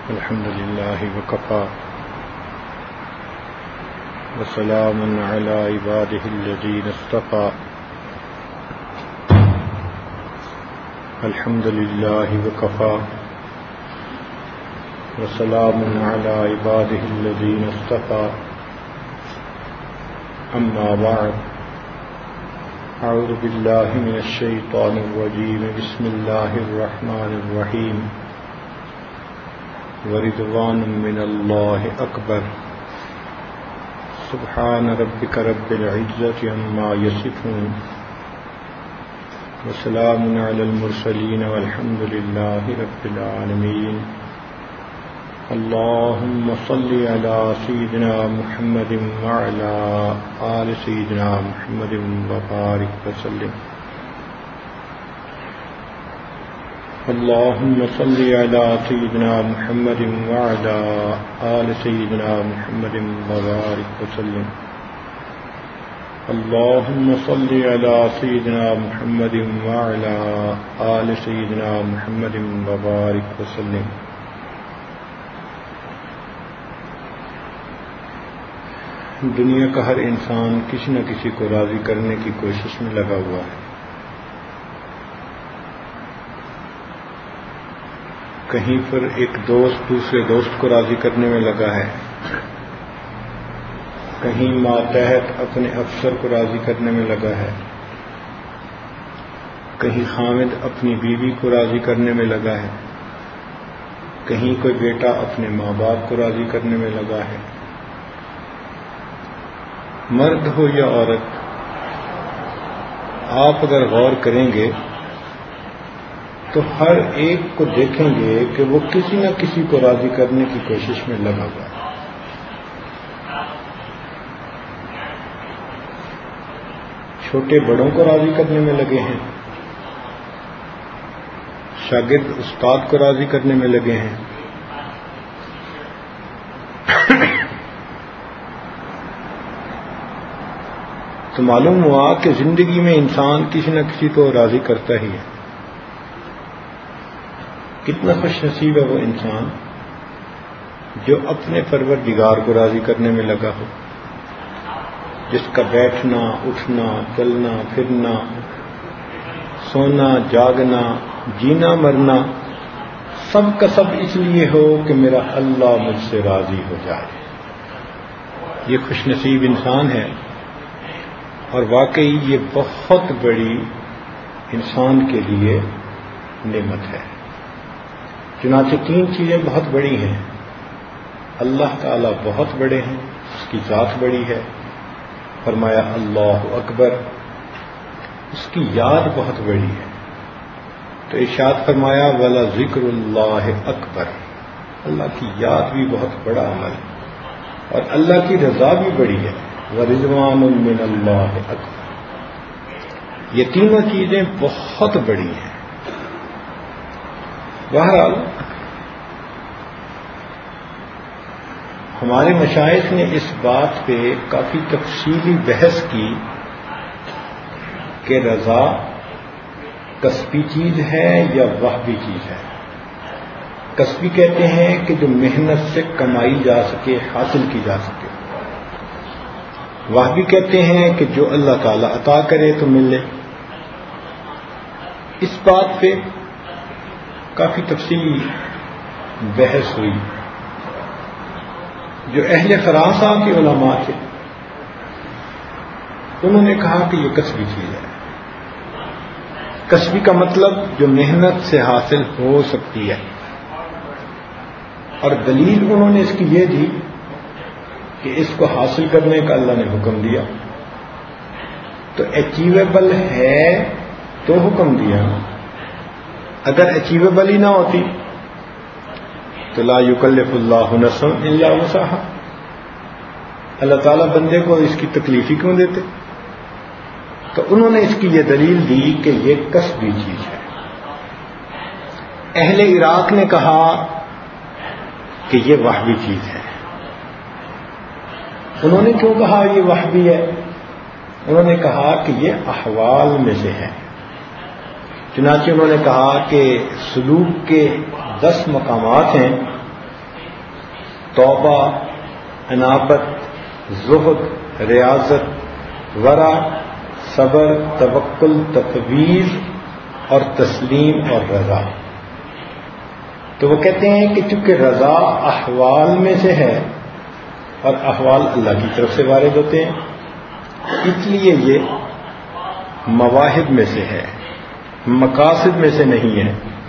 الحمد لله وكفى وسلام على عباده الذين اصطفى الحمد لله وكفى وسلام على عباده الذين اصطفى أما بعد أعوذ بالله من الشيطان الرجيم بسم الله الرحمن الرحيم ورضوان من الله أكبر سبحان ربك رب العزة عما يصفون وسلام على المرسلين والحمد لله رب العالمين اللهم صل على سيدنا محمد وعلى آل سيدنا محمد وبارك وسلم اللهم صل على سيدنا محمد وعلى آل سيدنا محمد وبارك وسلم اللهم صل على سيدنا محمد وعلى آل سيدنا محمد وبارك وسلم دنیا کا ہر انسان کسی نہ کسی کو راضی کرنے کی کوشش میں لگا ہوا ہے. کہیں پر ایک دوست دوسرے دوست کو راضی کرنے میں لگا ہے، کہیں ماتحت اپنے افسر کو راضی کرنے میں لگا ہے، کہیں خامد اپنی بیوی کو راضی کرنے میں لگا ہے، کہیں کوئی بیٹا اپنے ماں باپ کو راضی کرنے میں لگا ہے. مرد ہو یا عورت، آپ اگر غور کریں گے تو ہر ایک کو دیکھیں گے کہ وہ کسی نہ کسی کو راضی کرنے کی کوشش میں لگا ہوا ہے. چھوٹے بڑوں کو راضی کرنے میں لگے ہیں، شاگرد استاد کو راضی کرنے میں لگے ہیں، تو معلوم ہوا کہ زندگی میں انسان کسی نہ کسی کو راضی کرتا ہی ہے. کتنا خوش نصیب ہے وہ انسان جو اپنے پروردگار کو راضی کرنے میں لگا ہو، جس کا بیٹھنا اٹھنا چلنا پھرنا سونا جاگنا جینا مرنا سب کا سب اس لیے ہو کہ میرا اللہ مجھ سے راضی ہو جائے. یہ خوش نصیب انسان ہے، اور واقعی یہ بہت بڑی انسان کے لیے نعمت ہے. چنانچہ تین چیزیں بہت بڑی ہیں. اللہ تعالیٰ بہت بڑے ہیں، اس کی ذات بڑی ہے، فرمایا اللہ اکبر، اس کی یاد بہت بڑی ہے، تو ارشاد فرمایا ولا ذکر اللہ اکبر، اللہ کی یاد بھی بہت بڑا عمل ہے، اور اللہ کی رضا بھی بڑی ہے، ورضوان من اللہ اکبر. یہ تینوں چیزیں بہت بڑی ہیں. بہرحال ہمارے مشائخ نے اس بات پہ کافی تفصیلی بحث کی کہ رضا کسبی چیز ہے یا وہبی چیز ہے. کسبی کہتے ہیں کہ جو محنت سے کمائی جا سکے، حاصل کی جا سکے. وہبی کہتے ہیں کہ جو اللہ تعالیٰ عطا کرے تو ملے. اس بات پہ کافی تفصیلی بحث ہوئی. جو اہل خراساں کے علماء تھے انہوں نے کہا کہ یہ کسبی چیز ہے. کسبی کا مطلب جو محنت سے حاصل ہو سکتی ہے، اور دلیل انہوں نے اس کی یہ دی کہ اس کو حاصل کرنے کا اللہ نے حکم دیا، تو اچیویبل ہے تو حکم دیا. اگر اچیویبل ہی نہ ہوتی تو لا یکلف اللہ نفسا الا وسعہا، اللہ تعالیٰ بندے کو اس کی تکلیف ہی کیوں دیتے؟ تو انہوں نے اس کی یہ دلیل دی کہ یہ کسبی چیز ہے. اہل عراق نے کہا کہ یہ وہبی چیز ہے. انہوں نے کیوں کہا یہ وہبی ہے؟ انہوں نے کہا کہ یہ احوال میں سے ہے. چنانچہ انہوں نے کہا کہ سلوک کے 10 مقامات ہیں توبہ، انابت، زہد، ریاضت، ورع، صبر، توکل، تفویض اور تسلیم اور رضا. تو وہ کہتے ہیں کہ چونکہ رضا احوال میں سے ہے اور احوال اللہ کی طرف سے وارد ہوتے ہیں، اس لیے یہ مواہب میں سے ہے، مقاصد میں سے نہیں ہے.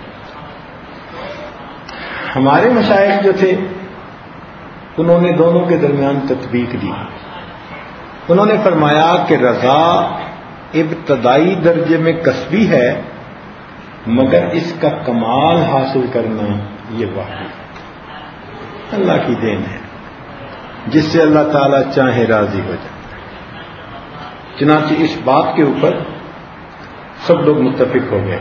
ہمارے مشائخ جو تھے انہوں نے دونوں کے درمیان تطبیق دی. انہوں نے فرمایا کہ رضا ابتدائی درجے میں کسبی ہے، مگر اس کا کمال حاصل کرنا یہ واحد اللہ کی دین ہے، جس سے اللہ تعالیٰ چاہے راضی ہو جائے. چنانچہ اس بات کے اوپر سب لوگ متفق ہو گئے.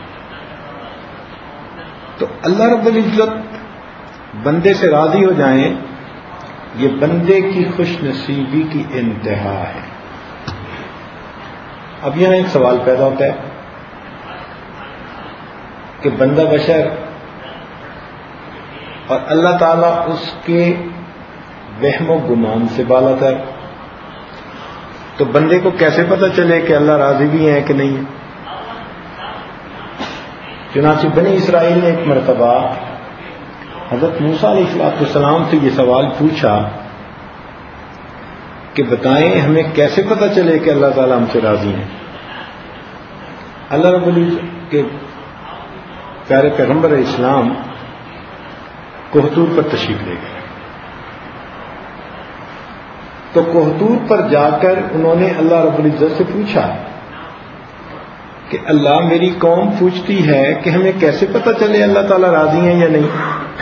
تو اللہ رب العزت بندے سے راضی ہو جائیں، یہ بندے کی خوش نصیبی کی انتہا ہے. اب یہاں ایک سوال پیدا ہوتا ہے کہ بندہ بشر اور اللہ تعالیٰ اس کے وہم و گمان سے بالا تر، تو بندے کو کیسے پتہ چلے کہ اللہ راضی بھی ہے کہ نہیں ہے؟ چنانچہ بنی اسرائیل نے ایک مرتبہ حضرت موسیٰ علیہ السلام سے یہ سوال پوچھا کہ بتائیں ہمیں کیسے پتہ چلے کہ اللہ تعالیٰ ہم سے راضی ہیں. اللہ رب العزت کے پیارے پیغمبر اسلام کوہتور پر تشریف لے گئے. تو کوہتور پر جا کر انہوں نے اللہ رب العزت سے پوچھا کہ اللہ میری قوم پوچھتی ہے کہ ہمیں کیسے پتہ چلے اللہ تعالیٰ راضی ہیں یا نہیں؟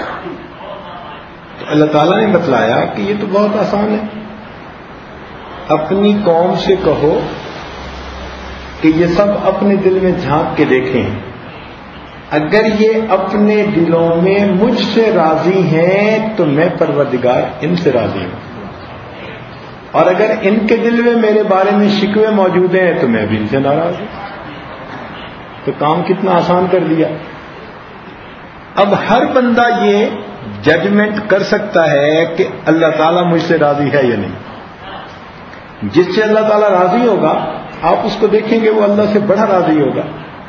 تو اللہ تعالیٰ نے بتلایا کہ یہ تو بہت آسان ہے. اپنی قوم سے کہو کہ یہ سب اپنے دل میں جھانک کے دیکھیں، اگر یہ اپنے دلوں میں مجھ سے راضی ہیں تو میں پروردگار ان سے راضی ہوں، اور اگر ان کے دل میں میرے بارے میں شکوے موجود ہیں تو میں بھی ان سے ناراض ہوں. تو کام کتنا آسان کر دیا. اب ہر بندہ یہ ججمنٹ کر سکتا ہے کہ اللہ تعالیٰ مجھ سے راضی ہے یا نہیں. جس سے اللہ تعالیٰ راضی ہوگا آپ اس کو دیکھیں گے وہ اللہ سے بڑا راضی ہوگا،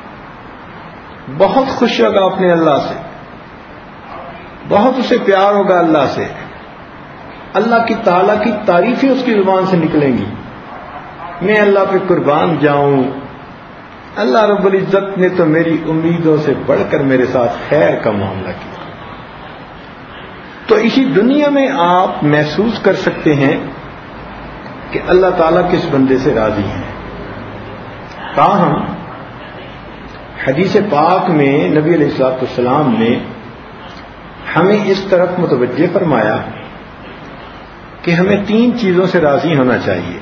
بہت خوش ہوگا اپنے اللہ سے، بہت اسے پیار ہوگا اللہ سے. اللہ کی تعالیٰ کی تعریفیں اس کی زبان سے نکلیں گی. میں اللہ پہ قربان جاؤں، اللہ رب العزت نے تو میری امیدوں سے بڑھ کر میرے ساتھ خیر کا معاملہ کیا. تو اسی دنیا میں آپ محسوس کر سکتے ہیں کہ اللہ تعالیٰ کس بندے سے راضی ہیں. تاہم حدیث پاک میں نبی علیہ السلام نے ہمیں اس طرف متوجہ فرمایا کہ ہمیں 3 چیزوں سے راضی ہونا چاہیے.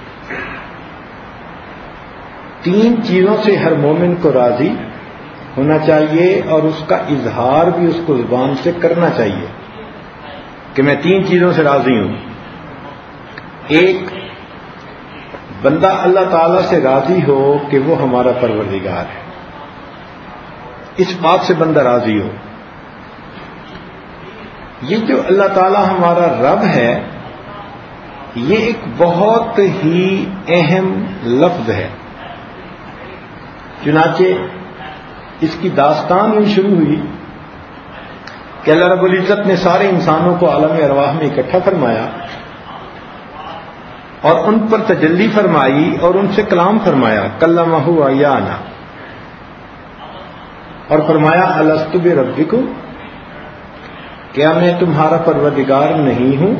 3 چیزوں سے ہر مومن کو راضی ہونا چاہیے اور اس کا اظہار بھی اس کو زبان سے کرنا چاہیے کہ میں 3 چیزوں سے راضی ہوں. ایک، بندہ اللہ تعالیٰ سے راضی ہو کہ وہ ہمارا پروردگار ہے، اس بات سے بندہ راضی ہو. یہ جو اللہ تعالیٰ ہمارا رب ہے یہ ایک بہت ہی اہم لفظ ہے. چنانچہ اس کی داستان یوں شروع ہوئی کہ اللہ رب العزت نے سارے انسانوں کو عالم ارواح میں اکٹھا فرمایا اور ان پر تجلی فرمائی اور ان سے کلام فرمایا. کلمہ عیانا، اور فرمایا الست بربکم، کیا میں تمہارا پروردگار نہیں ہوں؟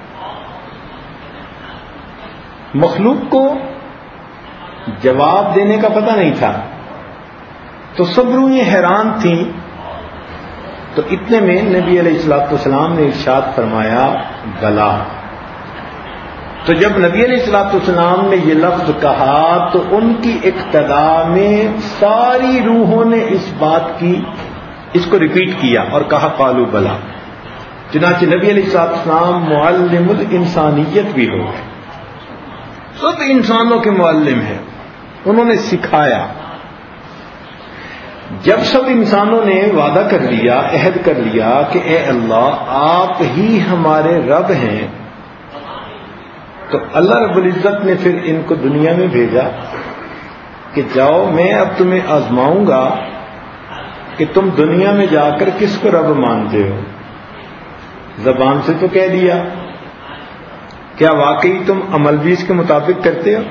مخلوق کو جواب دینے کا پتہ نہیں تھا تو سب روحیں حیران تھیں. تو اتنے میں نبی علیہ السلام نے ارشاد فرمایا بلا. تو جب نبی علیہ السلام نے یہ لفظ کہا تو ان کی اقتدا میں ساری روحوں نے اس بات کی اس کو ریپیٹ کیا اور کہا قالوا بلا. چنانچہ نبی علیہ السلام معلم الانسانیت بھی ہو گئے، سب انسانوں کے معلم ہیں، انہوں نے سکھایا. جب سب انسانوں نے وعدہ کر لیا، عہد کر لیا کہ اے اللہ آپ ہی ہمارے رب ہیں، تو اللہ رب العزت نے پھر ان کو دنیا میں بھیجا کہ جاؤ میں اب تمہیں آزماؤں گا کہ تم دنیا میں جا کر کس کو رب مانتے ہو۔ زبان سے تو کہہ دیا، کیا واقعی تم عمل بھی اس کے مطابق کرتے ہو؟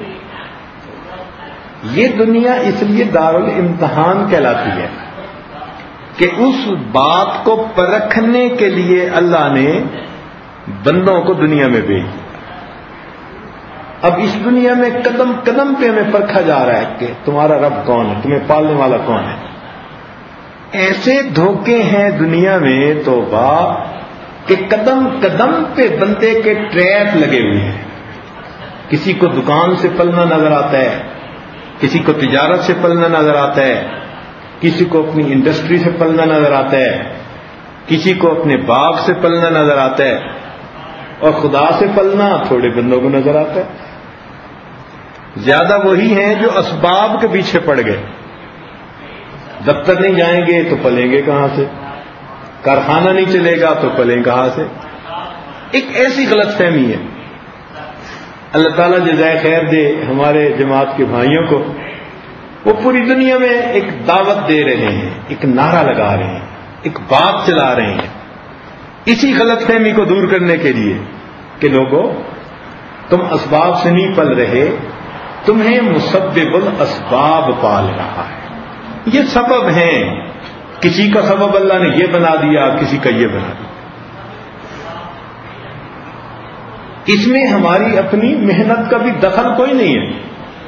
یہ دنیا اس لیے دارالامتحان کہلاتی ہے کہ اس بات کو پرکھنے کے لیے اللہ نے بندوں کو دنیا میں بھیج دیا۔ اب اس دنیا میں قدم قدم پہ ہمیں پرکھا جا رہا ہے کہ تمہارا رب کون ہے، تمہیں پالنے والا کون ہے۔ ایسے دھوکے ہیں دنیا میں توبہ کہ قدم قدم پہ بندے کے ٹریپ لگے ہوئے ہیں۔ کسی کو دکان سے پلنا نظر آتا ہے، کسی کو تجارت سے پلنا نظر آتا ہے، کسی کو اپنی انڈسٹری سے پلنا نظر آتا ہے، کسی کو اپنے باغ سے پلنا نظر آتا ہے، اور خدا سے پلنا تھوڑے بندوں کو نظر آتا ہے۔ زیادہ وہی ہیں جو اسباب کے پیچھے پڑ گئے۔ دفتر نہیں جائیں گے تو پلیں گے کہاں سے، کارخانہ نہیں چلے گا تو پلیں کہاں سے۔ ایک ایسی غلط فہمی ہے۔ اللہ تعالیٰ جزائے خیر دے ہمارے جماعت کے بھائیوں کو، وہ پوری دنیا میں ایک دعوت دے رہے ہیں، ایک نعرہ لگا رہے ہیں، ایک بات چلا رہے ہیں اسی غلط فہمی کو دور کرنے کے لیے کہ لوگوں تم اسباب سے نہیں پل رہے، تمہیں مسبب الاسباب پال رہا ہے۔ یہ سبب ہیں، کسی کا سبب اللہ نے یہ بنا دیا، کسی کا یہ بنا دیا۔ اس میں ہماری اپنی محنت کا بھی دخل کوئی نہیں ہے،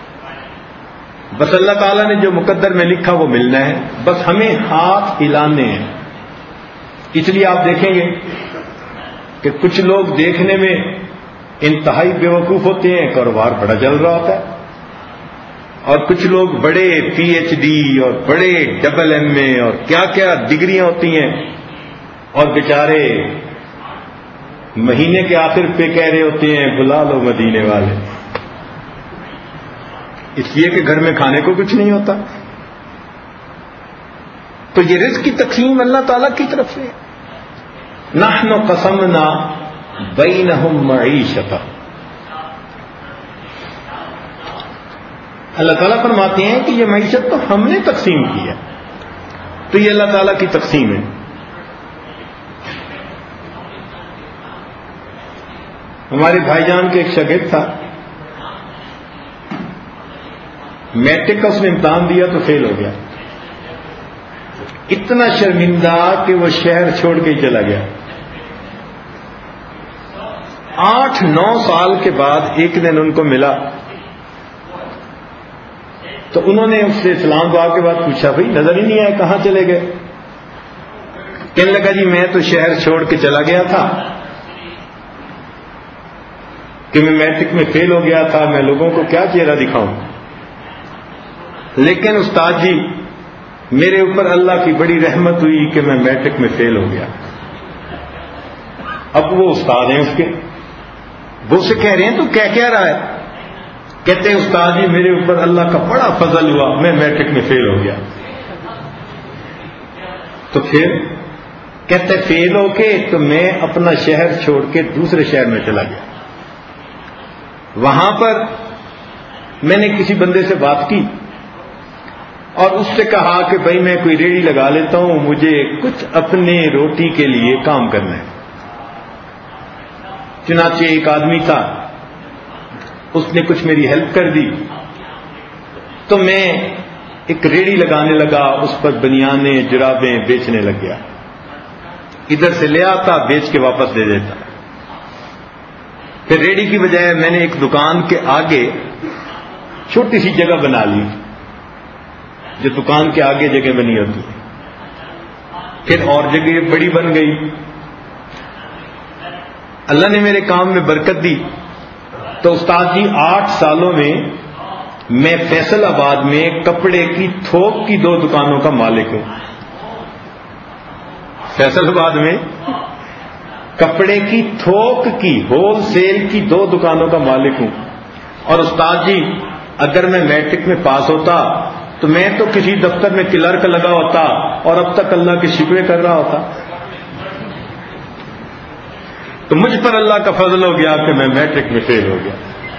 بس اللہ تعالیٰ نے جو مقدر میں لکھا وہ ملنا ہے، بس ہمیں ہاتھ ہلانے ہیں۔ اس لیے آپ دیکھیں گے کہ کچھ لوگ دیکھنے میں انتہائی بیوقوف ہوتے ہیں، کاروبار بڑا چل رہا ہوتا ہے، اور کچھ لوگ بڑے پی ایچ ڈی اور بڑے ڈبل ایم اے اور کیا کیا ڈگریاں ہوتی ہیں، اور بیچارے مہینے کے آخر پہ کہہ رہے ہوتے ہیں بلا لو مدینے والے، اس لیے کہ گھر میں کھانے کو کچھ نہیں ہوتا۔ تو یہ رزق کی تقسیم اللہ تعالیٰ کی طرف سے۔ نحن قسمنا بینہم معیشتہ، اللہ تعالیٰ فرماتے ہیں کہ یہ معیشت تو ہم نے تقسیم کی ہے، تو یہ اللہ تعالیٰ کی تقسیم ہے۔ ہمارے بھائی جان کے ایک شاگرد تھا، میٹرک کا اس نے امتحان دیا تو فیل ہو گیا، اتنا شرمندہ کہ وہ شہر چھوڑ کے ہی چلا گیا۔ 8-9 سال کے بعد ایک دن ان کو ملا تو انہوں نے اس سے سلام دعا کے بعد پوچھا بھائی نظر ہی نہیں آیا کہاں چلے گئے؟ کہنے لگا جی میں تو شہر چھوڑ کے چلا گیا تھا کہ میں میٹرک میں فیل ہو گیا تھا، میں لوگوں کو کیا چہرہ دکھاؤں، لیکن استاد جی میرے اوپر اللہ کی بڑی رحمت ہوئی کہ میں میٹرک میں فیل ہو گیا۔ اب وہ استاد ہیں اس کے، وہ سے کہہ رہے ہیں تو کیا رہا ہے؟ کہتے ہیں استاد جی میرے اوپر اللہ کا بڑا فضل ہوا، میں میٹرک میں فیل ہو گیا۔ تو پھر کہتے فیل ہو کے تو میں اپنا شہر چھوڑ کے دوسرے شہر میں چلا گیا، وہاں پر میں نے کسی بندے سے بات کی اور اس سے کہا کہ بھائی میں کوئی ریڑھی لگا لیتا ہوں، مجھے کچھ اپنے روٹی کے لیے کام کرنا ہے۔ چنانچہ ایک آدمی تھا، اس نے کچھ میری ہیلپ کر دی، تو میں ایک ریڑھی لگانے لگا، اس پر بنیانیں جرابیں بیچنے لگ گیا، ادھر سے لے آتا بیچ کے واپس دے دیتا۔ پھر ریڑھی کی بجائے میں نے ایک دکان کے آگے چھوٹی سی جگہ بنا لی، جو دکان کے آگے جگہ بنی ہوتی ہے، پھر اور جگہ بڑی بن گئی۔ اللہ نے میرے کام میں برکت دی تو استاد جی 8 سالوں میں فیصل آباد میں کپڑے کی تھوک کی 2 دکانوں کا مالک ہوں۔ فیصل آباد میں کپڑے کی تھوک کی ہول سیل کی 2 دکانوں کا مالک ہوں، اور استاد جی اگر میں میٹرک میں پاس ہوتا تو میں تو کسی دفتر میں کلرک لگا ہوتا اور اب تک اللہ کے شکوے کر رہا ہوتا. تو مجھ پر اللہ کا فضل ہو گیا کہ میں میٹرک میں فیل ہو گیا.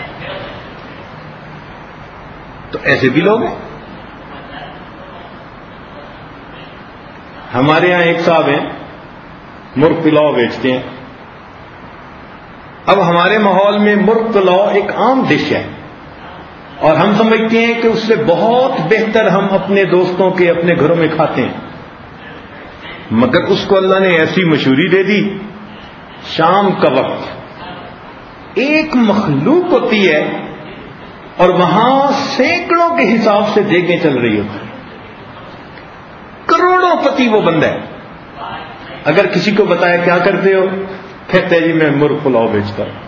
تو ایسے بھی لوگ ہیں. ہمارے ہاں ایک صاحب ہیں مرغ پلاؤ بیچتے ہیں. اب ہمارے ماحول میں مرغ پلاؤ ایک عام ڈش ہے اور ہم سمجھتے ہیں کہ اس سے بہت بہتر ہم اپنے دوستوں کے اپنے گھروں میں کھاتے ہیں. مگر اس کو اللہ نے ایسی مشہوری دے دی. شام کا وقت ایک مخلوق ہوتی ہے اور وہاں سینکڑوں کے حساب سے دیگیں چل رہی ہوتی ہیں. کروڑوں پتی وہ بندہ ہے. اگر کسی کو بتایا کیا کرتے ہو, کہتے ہیں جی میں مرغ پلاؤ بیچتا ہوں.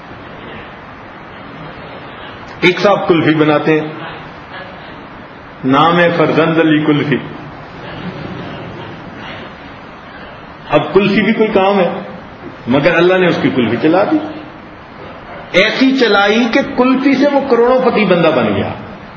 ایک صاحب کلفی بناتے ہیں, نام ہے فرزند علی کلفی. اب کلفی بھی کوئی کام ہے مگر اللہ نے اس کی کلفی چلا دی. ایسی چلائی کہ کلفی سے وہ کروڑوں پتی بندہ بن گیا.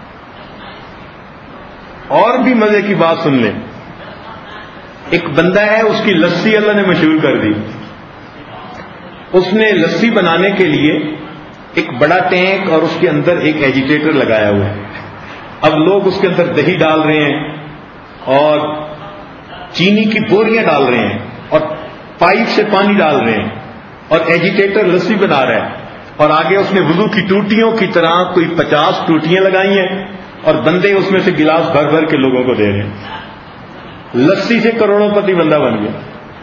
اور بھی مزے کی بات سن لیں. ایک بندہ ہے, اس کی لسی اللہ نے مشہور کر دی. اس نے لسی بنانے کے لیے ایک بڑا ٹینک اور اس کے اندر ایک ایجیٹیٹر لگایا ہوا ہے. اب لوگ اس کے اندر دہی ڈال رہے ہیں اور چینی کی بوریاں ڈال رہے ہیں اور پائپ سے پانی ڈال رہے ہیں اور ایجیٹیٹر لسی بنا رہا ہے. اور آگے اس نے وضو کی ٹوٹیوں کی طرح کوئی 50 ٹوٹیاں لگائی ہیں اور بندے اس میں سے گلاس بھر بھر کے لوگوں کو دے رہے ہیں. لسی سے کروڑوں پتی بندہ بن گیا.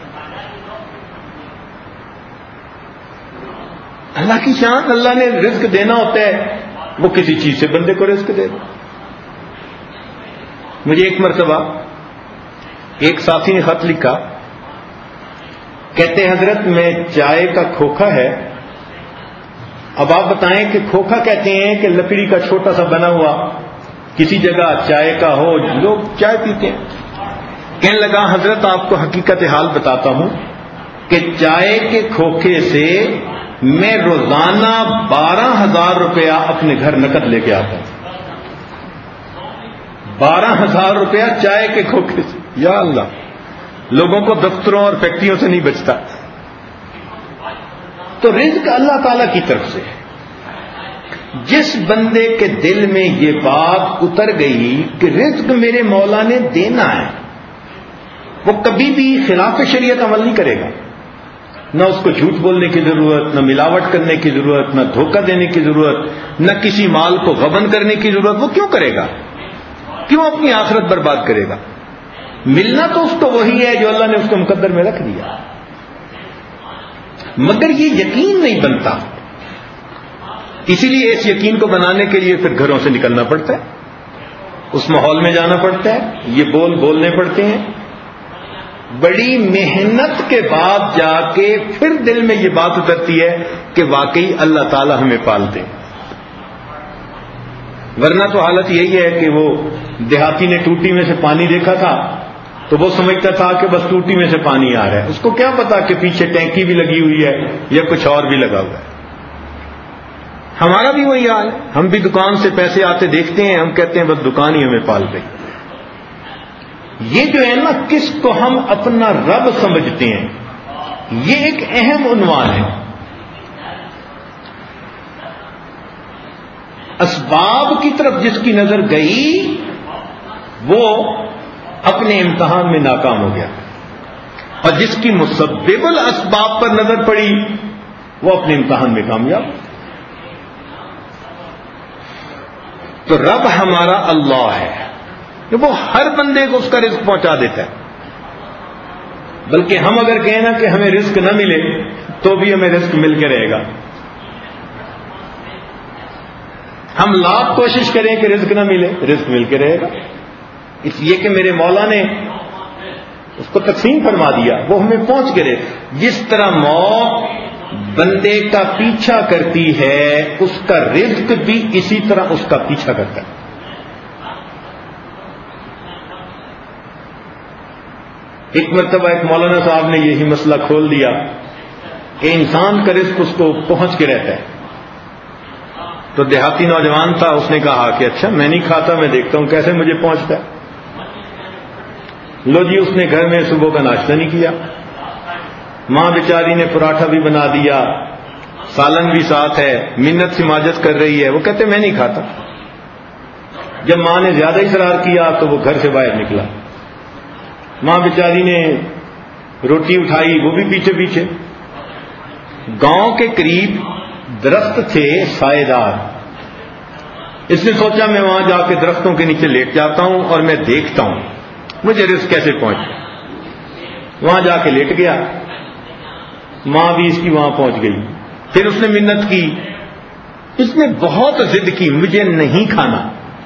اللہ کی شان. اللہ نے رزق دینا ہوتا ہے, وہ کسی چیز سے بندے کو رزق دے دے. مجھے ایک مرتبہ ایک ساتھی نے خط لکھا, کہتے ہیں حضرت میں چائے کا کھوکھا ہے. اب آپ بتائیں کہ کھوکھا کہتے ہیں کہ لکڑی کا چھوٹا سا بنا ہوا کسی جگہ چائے کا ہو, لوگ چائے پیتے ہیں. کہنے لگا حضرت آپ کو حقیقت حال بتاتا ہوں کہ چائے کے کھوکھے سے میں روزانہ 12,000 روپیہ اپنے گھر نقد لے کے آتا ہوں. 12,000 روپیہ چائے کے کھوکھے سے. یا اللہ, لوگوں کو دفتروں اور فیکٹریوں سے نہیں بچتا. تو رزق اللہ تعالی کی طرف سے ہے. جس بندے کے دل میں یہ بات اتر گئی کہ رزق میرے مولا نے دینا ہے, وہ کبھی بھی خلاف شریعت عمل نہیں کرے گا. نہ اس کو جھوٹ بولنے کی ضرورت, نہ ملاوٹ کرنے کی ضرورت, نہ دھوکہ دینے کی ضرورت, نہ کسی مال کو غبن کرنے کی ضرورت. وہ کیوں کرے گا؟ کیوں اپنی آخرت برباد کرے گا؟ ملنا تو اس کو وہی ہے جو اللہ نے اس کے مقدر میں رکھ دیا. مگر یہ یقین نہیں بنتا. اسی لیے اس یقین کو بنانے کے لیے پھر گھروں سے نکلنا پڑتا ہے, اس ماحول میں جانا پڑتا ہے, یہ بولنے پڑتے ہیں. بڑی محنت کے بعد جا کے پھر دل میں یہ بات اترتی ہے کہ واقعی اللہ تعالی ہمیں پالتے ہیں. ورنہ تو حالت یہی ہے کہ وہ دیہاتی نے ٹوٹی میں سے پانی دیکھا تھا تو وہ سمجھتا تھا کہ بس ٹوٹی میں سے پانی آ رہا ہے. اس کو کیا پتا کہ پیچھے ٹینکی بھی لگی ہوئی ہے یا کچھ اور بھی لگا ہوا ہے. ہمارا بھی وہی حال ہے. ہم بھی دکان سے پیسے آتے دیکھتے ہیں, ہم کہتے ہیں بس دکان ہی ہمیں پال رہی. یہ جو ہے نا, کس کو ہم اپنا رب سمجھتے ہیں, یہ ایک اہم عنوان ہے. اسباب کی طرف جس کی نظر گئی وہ اپنے امتحان میں ناکام ہو گیا, اور جس کی مسبب الاسباب پر نظر پڑی وہ اپنے امتحان میں کامیاب. تو رب ہمارا اللہ ہے کہ وہ ہر بندے کو اس کا رزق پہنچا دیتا ہے. بلکہ ہم اگر کہیں نا کہ ہمیں رزق نہ ملے تو بھی ہمیں رزق مل کے رہے گا. ہم لاکھ کوشش کریں کہ رزق نہ ملے, رزق مل کے رہے گا. اس لیے کہ میرے مولا نے اس کو تقسیم فرما دیا, وہ ہمیں پہنچ کے رہے. جس طرح موت بندے کا پیچھا کرتی ہے اس کا رزق بھی اسی طرح اس کا پیچھا کرتا ہے. ایک مرتبہ ایک مولانا صاحب نے یہی مسئلہ کھول دیا کہ انسان کا رزق اس کو پہنچ کے رہتا ہے. تو دیہاتی نوجوان تھا، اس نے کہا کہ اچھا میں نہیں کھاتا، میں دیکھتا ہوں کیسے مجھے پہنچتا ہے۔ لو جی، اس نے گھر میں صبح کا ناشتہ نہیں کیا، ماں بیچاری نے پراٹھا بھی بنا دیا، سالن بھی ساتھ ہے، منت سماجت کر رہی ہے، وہ کہتے میں نہیں کھاتا۔ جب ماں نے زیادہ اصرار کیا تو وہ گھر سے باہر نکلا، ماں بیچاری نے روٹی اٹھائی، وہ بھی پیچھے پیچھے۔ گاؤں کے قریب درخت تھے سائے دار، اس نے سوچا میں وہاں جا کے درختوں کے نیچے لیٹ جاتا ہوں اور میں دیکھتا ہوں مجھے رزق کیسے پہنچے۔ وہاں جا کے لیٹ گیا، ماں بھی اس کی وہاں پہنچ گئی۔ پھر اس نے منت کی، اس نے بہت ضد کی مجھے نہیں کھانا۔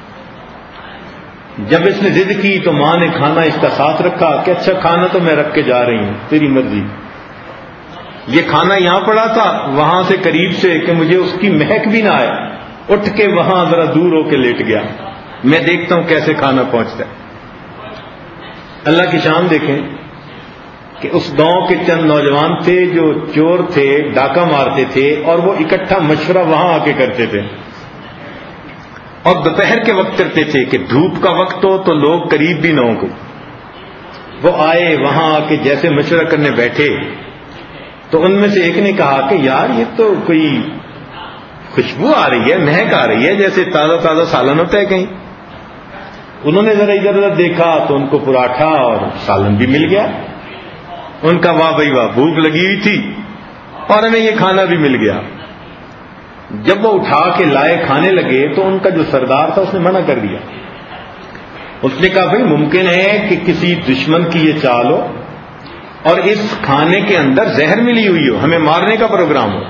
جب اس نے ضد کی تو ماں نے کھانا اس کا ساتھ رکھا کہ اچھا کھانا تو میں رکھ کے جا رہی ہوں، تیری مرضی۔ یہ کھانا یہاں پڑا تھا، وہاں سے قریب سے کہ مجھے اس کی مہک بھی نہ آئے، اٹھ کے وہاں ذرا دور ہو کے لیٹ گیا، میں دیکھتا ہوں کیسے کھانا پہنچتا ہے۔ اللہ کی شان دیکھیں کہ اس گاؤں کے چند نوجوان تھے جو چور تھے، ڈاکہ مارتے تھے، اور وہ اکٹھا مشورہ وہاں آ کے کرتے تھے، اور دوپہر کے وقت کرتے تھے کہ دھوپ کا وقت ہو تو لوگ قریب بھی نہ ہوں کوئی۔ وہ آئے وہاں آ کے جیسے مشورہ کرنے بیٹھے تو ان میں سے ایک نے کہا کہ یار یہ تو کوئی خوشبو آ رہی ہے، مہک آ رہی ہے، جیسے تازہ تازہ سالن ہوتا ہے کہیں۔ انہوں نے ذرا ادھر ادھر دیکھا تو ان کو پراٹھا اور سالن بھی مل گیا۔ ان کا واہ بھائی واہ، بھوک لگی ہوئی تھی اور ہمیں یہ کھانا بھی مل گیا۔ جب وہ اٹھا کے لائے کھانے لگے تو ان کا جو سردار تھا اس نے منع کر دیا۔ اس نے کہا بھائی ممکن ہے کہ کسی دشمن کی یہ چال ہو اور اس کھانے کے اندر زہر ملی ہوئی ہو، ہمیں مارنے کا پروگرام ہو،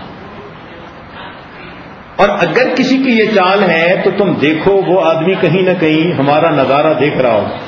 اور اگر کسی کی یہ چال ہے تو تم دیکھو وہ آدمی کہیں نہ کہیں ہمارا نظارہ دیکھ رہا ہوگا۔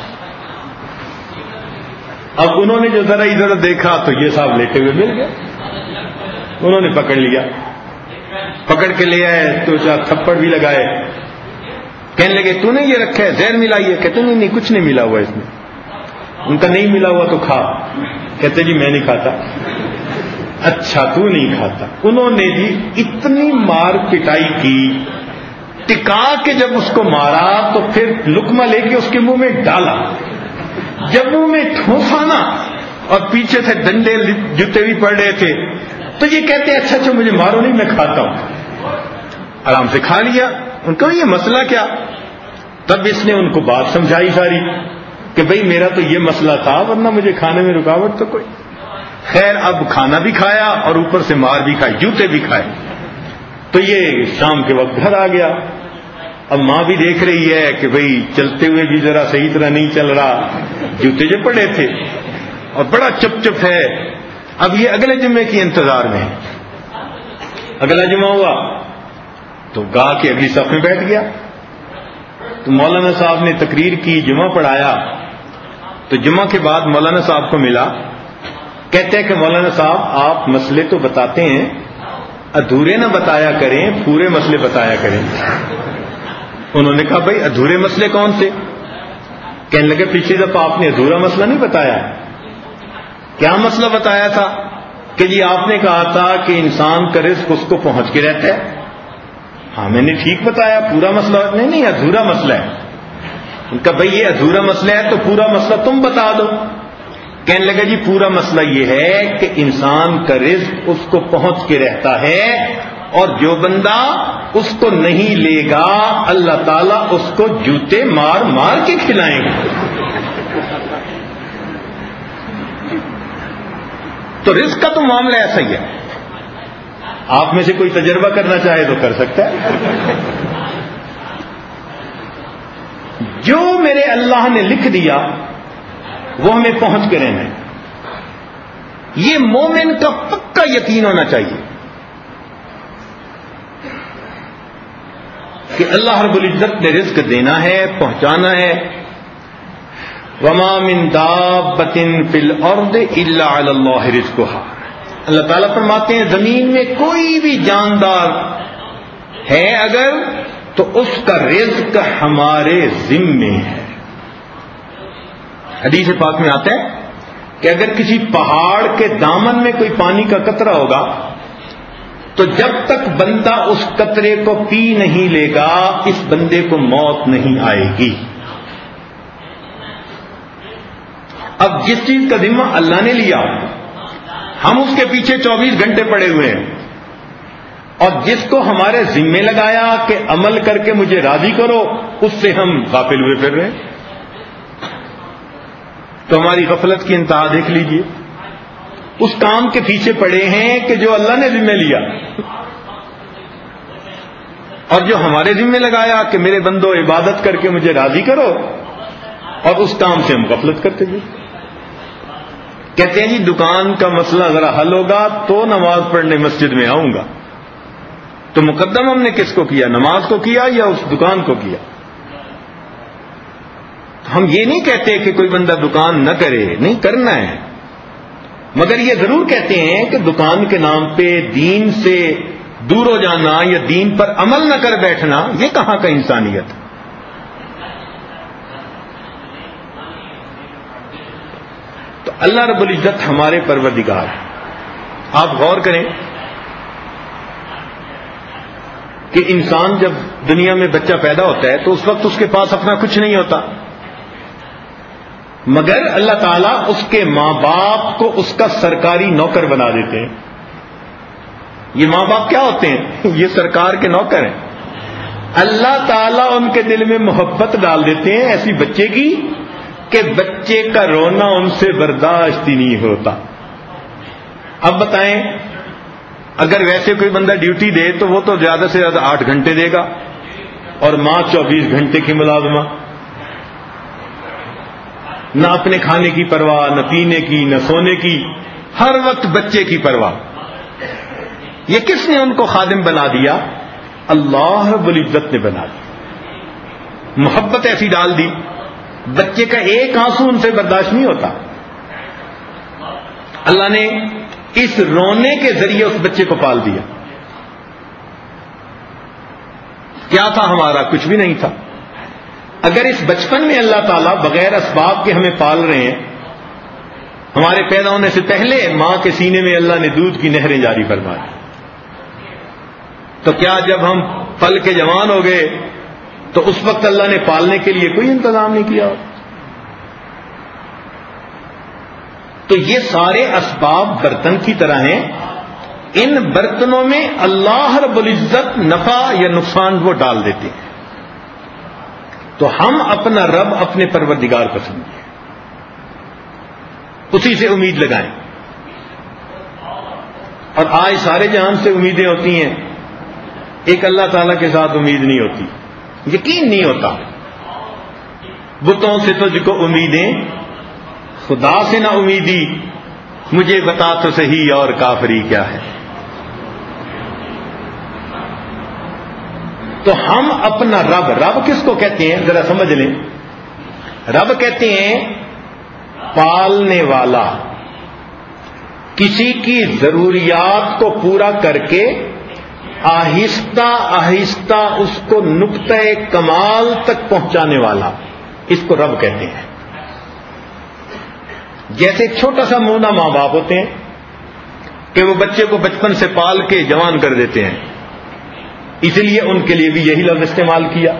اب انہوں نے جو ذرا ادھر دیکھا تو یہ صاحب لیٹے ہوئے مل گئے، انہوں نے پکڑ لیا، پکڑ کے لے آئے تو چار تھپڑ بھی لگائے، کہنے لگے تو نے یہ رکھا ہے، زہر ملائی ہے؟ کہتے نہیں نہیں کچھ نہیں ملا ہوا اس میں۔ ان کا نہیں ملا ہوا تو کھا، کہتے جی میں نہیں کھاتا۔ اچھا تو نہیں کھاتا؟ انہوں نے جی اتنی مار پٹائی کی، ٹکا کے جب اس کو مارا تو پھر لقمہ لے کے اس کے منہ میں ڈالا، جب منہ میں ٹھونسا نا اور پیچھے سے ڈنڈے جوتے بھی پڑ رہے تھے تو یہ کہتے اچھا اچھا مجھے مارو نہیں، میں کھاتا ہوں۔ آرام سے کھا لیا۔ ان کو یہ مسئلہ کیا؟ تب اس نے ان کو بات سمجھائی ساری کہ بھئی میرا تو یہ مسئلہ تھا، ورنہ مجھے کھانے میں رکاوٹ تو کوئی۔ خیر اب کھانا بھی کھایا اور اوپر سے مار بھی کھائی، جوتے بھی کھائے۔ تو یہ شام کے وقت گھر آ گیا۔ اب ماں بھی دیکھ رہی ہے کہ بھئی چلتے ہوئے بھی ذرا صحیح طرح نہیں چل رہا، جوتے جو پڑے تھے، اور بڑا چپ چپ ہے۔ اب یہ اگلے جمعے کی انتظار میں ہے۔ اگلا جمعہ ہوا تو گاہ کے اگلی صف میں بیٹھ گیا، تو مولانا صاحب نے تقریر کی، جمعہ پڑھایا۔ تو جمعہ کے بعد مولانا صاحب کو ملا، کہتے ہیں کہ مولانا صاحب آپ مسئلے تو بتاتے ہیں، ادھورے نہ بتایا کریں، پورے مسئلے بتایا کریں۔ انہوں نے کہا بھائی ادھورے مسئلے کون سے؟ کہنے لگے پچھلی دفعہ آپ نے ادھورا مسئلہ نہیں بتایا۔ کیا مسئلہ بتایا تھا؟ کہ جی آپ نے کہا تھا کہ انسان کا رزق اس کو پہنچ کے رہتا ہے۔ ہاں میں نے ٹھیک بتایا، پورا مسئلہ نہیں ادھورا مسئلہ ہے۔ ان کا بھائی یہ ادھورا مسئلہ ہے تو پورا مسئلہ تم بتا دو۔ کہنے لگا جی پورا مسئلہ یہ ہے کہ انسان کا رزق اس کو پہنچ کے رہتا ہے، اور جو بندہ اس کو نہیں لے گا اللہ تعالیٰ اس کو جوتے مار مار کے کھلائیں گے۔ تو رزق کا تو معاملہ ایسا ہی ہے۔ آپ میں سے کوئی تجربہ کرنا چاہے تو کر سکتا ہے۔ جو میرے اللہ نے لکھ دیا وہ ہمیں پہنچ کے رہنا ہے، یہ مومن کا پکا یقین ہونا چاہیے کہ اللہ رب العزت نے رزق دینا ہے، پہنچانا ہے۔ وما من دابۃ فی الارض الا علی اللہ رزقها، اللہ تعالیٰ فرماتے ہیں زمین میں کوئی بھی جاندار ہے اگر تو اس کا رزق ہمارے ذمے ہے۔ حدیث پاک میں آتا ہے کہ اگر کسی پہاڑ کے دامن میں کوئی پانی کا قطرہ ہوگا تو جب تک بندہ اس قطرے کو پی نہیں لے گا اس بندے کو موت نہیں آئے گی. اب جس چیز کا ذمہ اللہ نے لیا ہم اس کے پیچھے 24 گھنٹے پڑے ہوئے ہیں، اور جس کو ہمارے ذمے لگایا کہ عمل کر کے مجھے راضی کرو اس سے ہم غافل ہوئے پھر رہے ہیں. تو ہماری غفلت کی انتہا دیکھ لیجئے. اس کام کے پیچھے پڑے ہیں کہ جو اللہ نے ذمہ لیا، اور جو ہمارے ذمہ لگایا کہ میرے بندو عبادت کر کے مجھے راضی کرو، اور اس کام سے ہم غفلت کرتے گئے. کہتے ہیں جی دکان کا مسئلہ ذرا حل ہوگا تو نماز پڑھنے مسجد میں آؤں گا. تو مقدم ہم نے کس کو کیا، نماز کو کیا یا اس دکان کو کیا؟ ہم یہ نہیں کہتے کہ کوئی بندہ دکان نہ کرے، نہیں کرنا ہے، مگر یہ ضرور کہتے ہیں کہ دکان کے نام پہ دین سے دور ہو جانا یا دین پر عمل نہ کر بیٹھنا یہ کہاں کا انسانیت ہے؟ تو اللہ رب العزت ہمارے پروردگار. آپ غور کریں کہ انسان جب دنیا میں بچہ پیدا ہوتا ہے تو اس وقت اس کے پاس اپنا کچھ نہیں ہوتا، مگر اللہ تعالیٰ اس کے ماں باپ کو اس کا سرکاری نوکر بنا دیتے ہیں. یہ ماں باپ کیا ہوتے ہیں؟ یہ سرکار کے نوکر ہیں. اللہ تعالیٰ ان کے دل میں محبت ڈال دیتے ہیں ایسی بچے کی کہ بچے کا رونا ان سے برداشت ہی نہیں ہوتا. اب بتائیں اگر ویسے کوئی بندہ ڈیوٹی دے تو وہ تو زیادہ سے زیادہ 8 گھنٹے دے گا، اور ماں 24 گھنٹے کی ملازمہ، نہ اپنے کھانے کی پرواہ، نہ پینے کی، نہ سونے کی، ہر وقت بچے کی پرواہ. یہ کس نے ان کو خادم بنا دیا؟ اللہ رب العزت نے بنا دیا. محبت ایسی ڈال دی بچے کا ایک آنسو ان سے برداشت نہیں ہوتا. اللہ نے اس رونے کے ذریعے اس بچے کو پال دیا. کیا تھا ہمارا؟ کچھ بھی نہیں تھا. اگر اس بچپن میں اللہ تعالیٰ بغیر اسباب کے ہمیں پال رہے ہیں، ہمارے پیدا ہونے سے پہلے ماں کے سینے میں اللہ نے دودھ کی نہریں جاری فرما دی، تو کیا جب ہم پل کے جوان ہو گئے تو اس وقت اللہ نے پالنے کے لیے کوئی انتظام نہیں کیا؟ تو یہ سارے اسباب برتن کی طرح ہیں، ان برتنوں میں اللہ رب العزت نفع یا نقصان وہ ڈال دیتے ہیں. تو ہم اپنا رب اپنے پروردگار کو سمجھیں، اسی سے امید لگائیں. اور آج سارے جہان سے امیدیں ہوتی ہیں، ایک اللہ تعالیٰ کے ساتھ امید نہیں ہوتی، یقین نہیں ہوتا. بتوں سے تجھ کو امیدیں، خدا سے نہ امیدی، مجھے بتا تو صحیح اور کافری کیا ہے. تو ہم اپنا رب کس کو کہتے ہیں ذرا سمجھ لیں. رب کہتے ہیں پالنے والا، کسی کی ضروریات کو پورا کر کے آہستہ آہستہ اس کو نقطۂ کمال تک پہنچانے والا، اس کو رب کہتے ہیں. جیسے چھوٹا سا مونا ماں باپ ہوتے ہیں کہ وہ بچے کو بچپن سے پال کے جوان کر دیتے ہیں، اس لیے ان کے لیے بھی یہی لفظ استعمال کیا،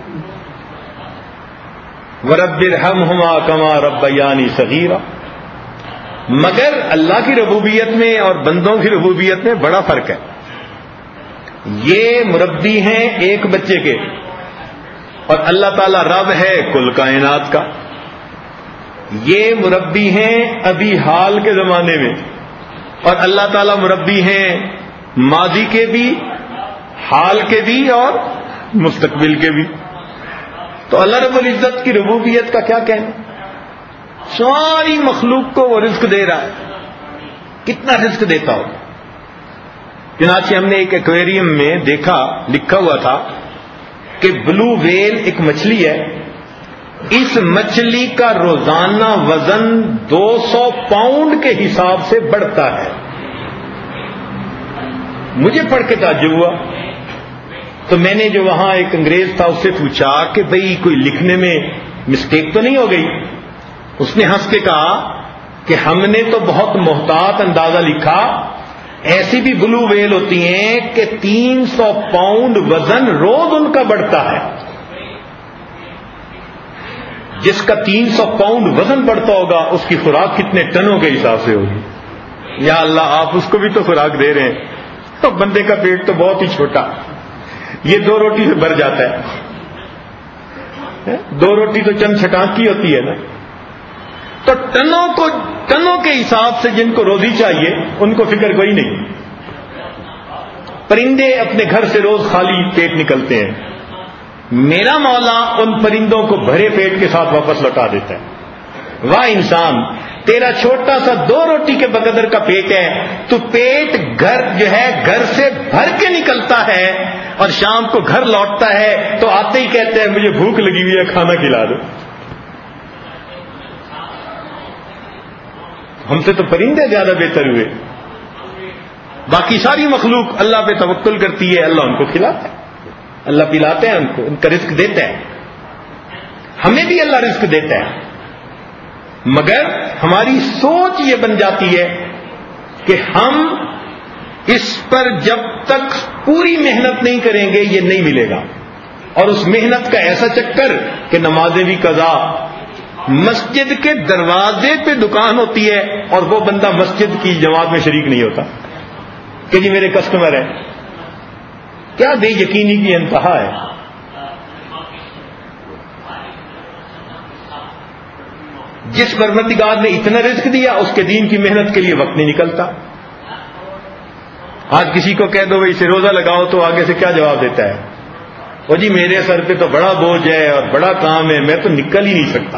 وَرَبِّ ارْحَمْهُمَا كَمَا رَبَّيَانِي صَغِيرًا. مگر اللہ کی ربوبیت میں اور بندوں کی ربوبیت میں بڑا فرق ہے. یہ مربی ہیں ایک بچے کے، اور اللہ تعالیٰ رب ہے کل کائنات کا. یہ مربی ہیں ابھی حال کے زمانے میں، اور اللہ تعالیٰ مربی ہیں ماضی کے بھی، حال کے بھی اور مستقبل کے بھی. تو اللہ رب العزت کی ربوبیت کا کیا کہنا؟ ساری مخلوق کو وہ رزق دے رہا ہے. کتنا رزق دیتا ہو. چنانچہ ہم نے ایک ایکویریم میں دیکھا، لکھا ہوا تھا کہ بلو ویل ایک مچھلی ہے، اس مچھلی کا روزانہ وزن 200 پاؤنڈ کے حساب سے بڑھتا ہے. مجھے پڑھ کے تعجب ہوا، تو میں نے جو وہاں ایک انگریز تھا اس سے پوچھا کہ بھئی کوئی لکھنے میں مسٹیک تو نہیں ہو گئی؟ اس نے ہنس کے کہا کہ ہم نے تو بہت محتاط اندازہ لکھا، ایسی بھی بلو ویل ہوتی ہیں کہ 300 پاؤنڈ وزن روز ان کا بڑھتا ہے. جس کا 300 پاؤنڈ وزن بڑھتا ہوگا اس کی خوراک کتنے ٹنوں کے حساب سے ہوگی. یا اللہ آپ اس کو بھی تو خوراک دے رہے ہیں. تو بندے کا پیٹ تو بہت ہی چھوٹا, یہ 2 روٹی سے بھر جاتا ہے. 2 روٹی تو چند چھٹانک کی ہوتی ہے نا. تو ٹنوں کے حساب سے جن کو روزی چاہیے ان کو فکر کوئی نہیں. پرندے اپنے گھر سے روز خالی پیٹ نکلتے ہیں, میرا مولا ان پرندوں کو بھرے پیٹ کے ساتھ واپس لوٹا دیتا ہے. واہ انسان, تیرا چھوٹا سا 2 روٹی کے بقدر کا پیٹ ہے, تو پیٹ گھر جو ہے گھر سے بھر کے نکلتا ہے اور شام کو گھر لوٹتا ہے تو آتے ہی کہتے ہیں مجھے بھوک لگی ہوئی ہے, کھانا کھلا دو. ہم سے تو پرندے زیادہ بہتر ہوئے. باقی ساری مخلوق اللہ پہ توکل کرتی ہے, اللہ ان کو کھلاتا ہے, اللہ پلاتے ہیں ان کو, ان کا رزق دیتا ہے. ہمیں بھی اللہ رزق دیتا ہے, مگر ہماری سوچ یہ بن جاتی ہے کہ ہم اس پر جب تک پوری محنت نہیں کریں گے یہ نہیں ملے گا. اور اس محنت کا ایسا چکر کہ نمازیں بھی قضا, مسجد کے دروازے پہ دکان ہوتی ہے اور وہ بندہ مسجد کی جماعت میں شریک نہیں ہوتا کہ جی میرے کسٹمر ہیں. کیا بے یقینی کی انتہا ہے. جس پروردگار نے اتنا رزق دیا اس کے دین کی محنت کے لیے وقت نہیں نکلتا. آج کسی کو کہہ دو اسے روزہ لگاؤ تو آگے سے کیا جواب دیتا ہے, وہ جی میرے سر پہ تو بڑا بوجھ ہے اور بڑا کام ہے, میں تو نکل ہی نہیں سکتا.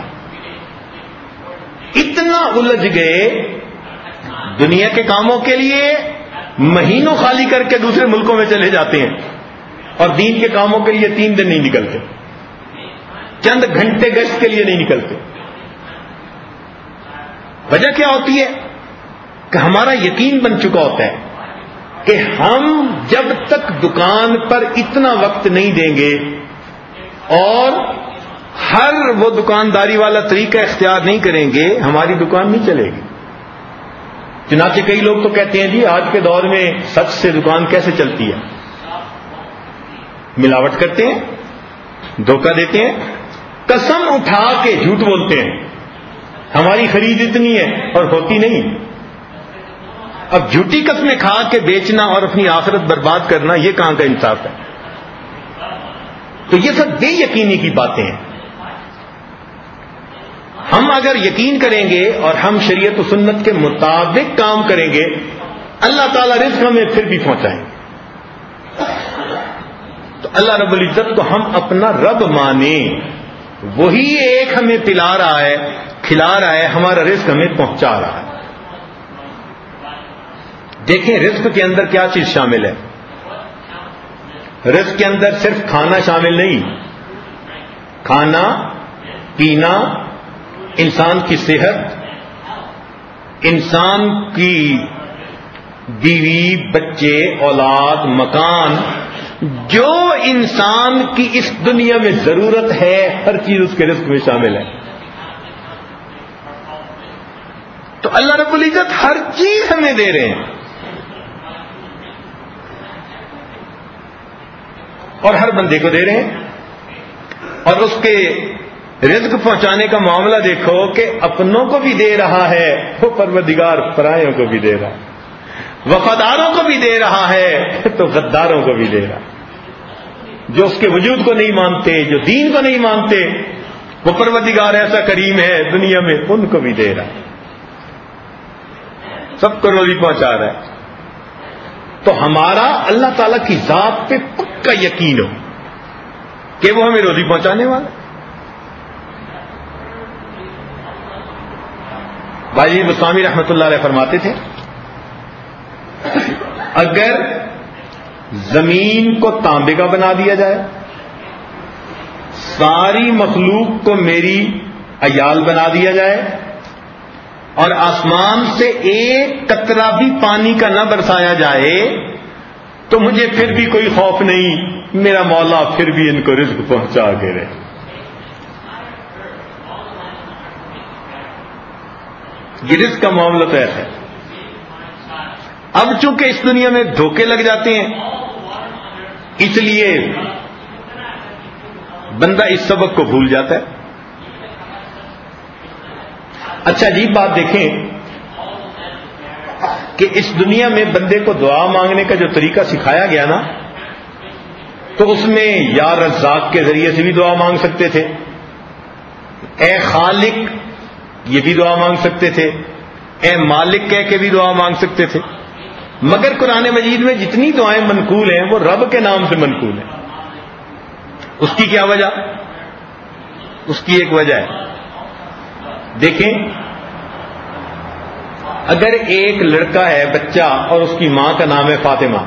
اتنا الجھ گئے دنیا کے کاموں کے لیے, مہینوں خالی کر کے دوسرے ملکوں میں چلے جاتے ہیں اور دین کے کاموں کے لیے 3 دن نہیں نکلتے, چند گھنٹے گشت کے لیے نہیں نکلتے. وجہ کیا ہوتی ہے کہ ہمارا یقین بن چکا ہوتا ہے کہ ہم جب تک دکان پر اتنا وقت نہیں دیں گے اور ہر وہ دکانداری والا طریقہ اختیار نہیں کریں گے ہماری دکان نہیں چلے گی. چنانچہ کئی لوگ تو کہتے ہیں جی آج کے دور میں سچ سے دکان کیسے چلتی ہے, ملاوٹ کرتے ہیں, دھوکہ دیتے ہیں, قسم اٹھا کے جھوٹ بولتے ہیں ہماری خرید اتنی ہے اور ہوتی نہیں. اب جھوٹی قسمیں کھا کے بیچنا اور اپنی آخرت برباد کرنا یہ کہاں کا انصاف ہے. تو یہ سب بے یقینی کی باتیں ہیں. ہم اگر یقین کریں گے اور ہم شریعت و سنت کے مطابق کام کریں گے اللہ تعالیٰ رزق ہمیں پھر بھی پہنچائیں گے. تو اللہ رب العزت کو ہم اپنا رب مانیں, وہی ایک ہمیں پلا رہا ہے, کھلا رہا ہے, ہمارا رزق ہمیں پہنچا رہا ہے. دیکھیں رزق کے اندر کیا چیز شامل ہے. رزق کے اندر صرف کھانا شامل نہیں, کھانا پینا, انسان کی صحت, انسان کی بیوی بچے اولاد مکان, جو انسان کی اس دنیا میں ضرورت ہے ہر چیز اس کے رزق میں شامل ہے. تو اللہ رب العزت ہر چیز ہمیں دے رہے ہیں اور ہر بندے کو دے رہے ہیں. اور اس کے رزق پہنچانے کا معاملہ دیکھو کہ اپنوں کو بھی دے رہا ہے, وہ پروردگار پرایوں کو بھی دے رہا ہے, وفاداروں کو بھی دے رہا ہے تو غداروں کو بھی دے رہا ہے. جو اس کے وجود کو نہیں مانتے, جو دین کو نہیں مانتے, وہ پروردگار ایسا کریم ہے دنیا میں ان کو بھی دے رہا ہے, سب کو روزی پہنچا رہا ہے. تو ہمارا اللہ تعالی کی ذات پہ پکا یقین ہو کہ وہ ہمیں روزی پہنچانے والا. بھائی بسوامی رحمۃ اللہ علیہ فرماتے تھے اگر زمین کو تانبے کا بنا دیا جائے, ساری مخلوق کو میری عیال بنا دیا جائے اور آسمان سے ایک قطرہ بھی پانی کا نہ برسایا جائے تو مجھے پھر بھی کوئی خوف نہیں, میرا مولا پھر بھی ان کو رزق پہنچا کے رہے. یہ رزق کا معاملہ تو ایسا ہے. اب چونکہ اس دنیا میں دھوکے لگ جاتے ہیں، اس لیے بندہ اس سبق کو بھول جاتا ہے۔ اچھا عجیب بات دیکھیں کہ اس دنیا میں بندے کو دعا مانگنے کا جو طریقہ سکھایا گیا نا، تو اس میں یا رزاق کے ذریعے سے بھی دعا مانگ سکتے تھے، اے خالق یہ بھی دعا مانگ سکتے تھے، اے مالک کہہ کے بھی دعا مانگ سکتے تھے، مگر قرآن مجید میں جتنی دعائیں منقول ہیں وہ رب کے نام سے منقول ہیں۔ اس کی کیا وجہ؟ اس کی ایک وجہ ہے، دیکھیں اگر ایک لڑکا ہے بچہ اور اس کی ماں کا نام ہے فاطمہ،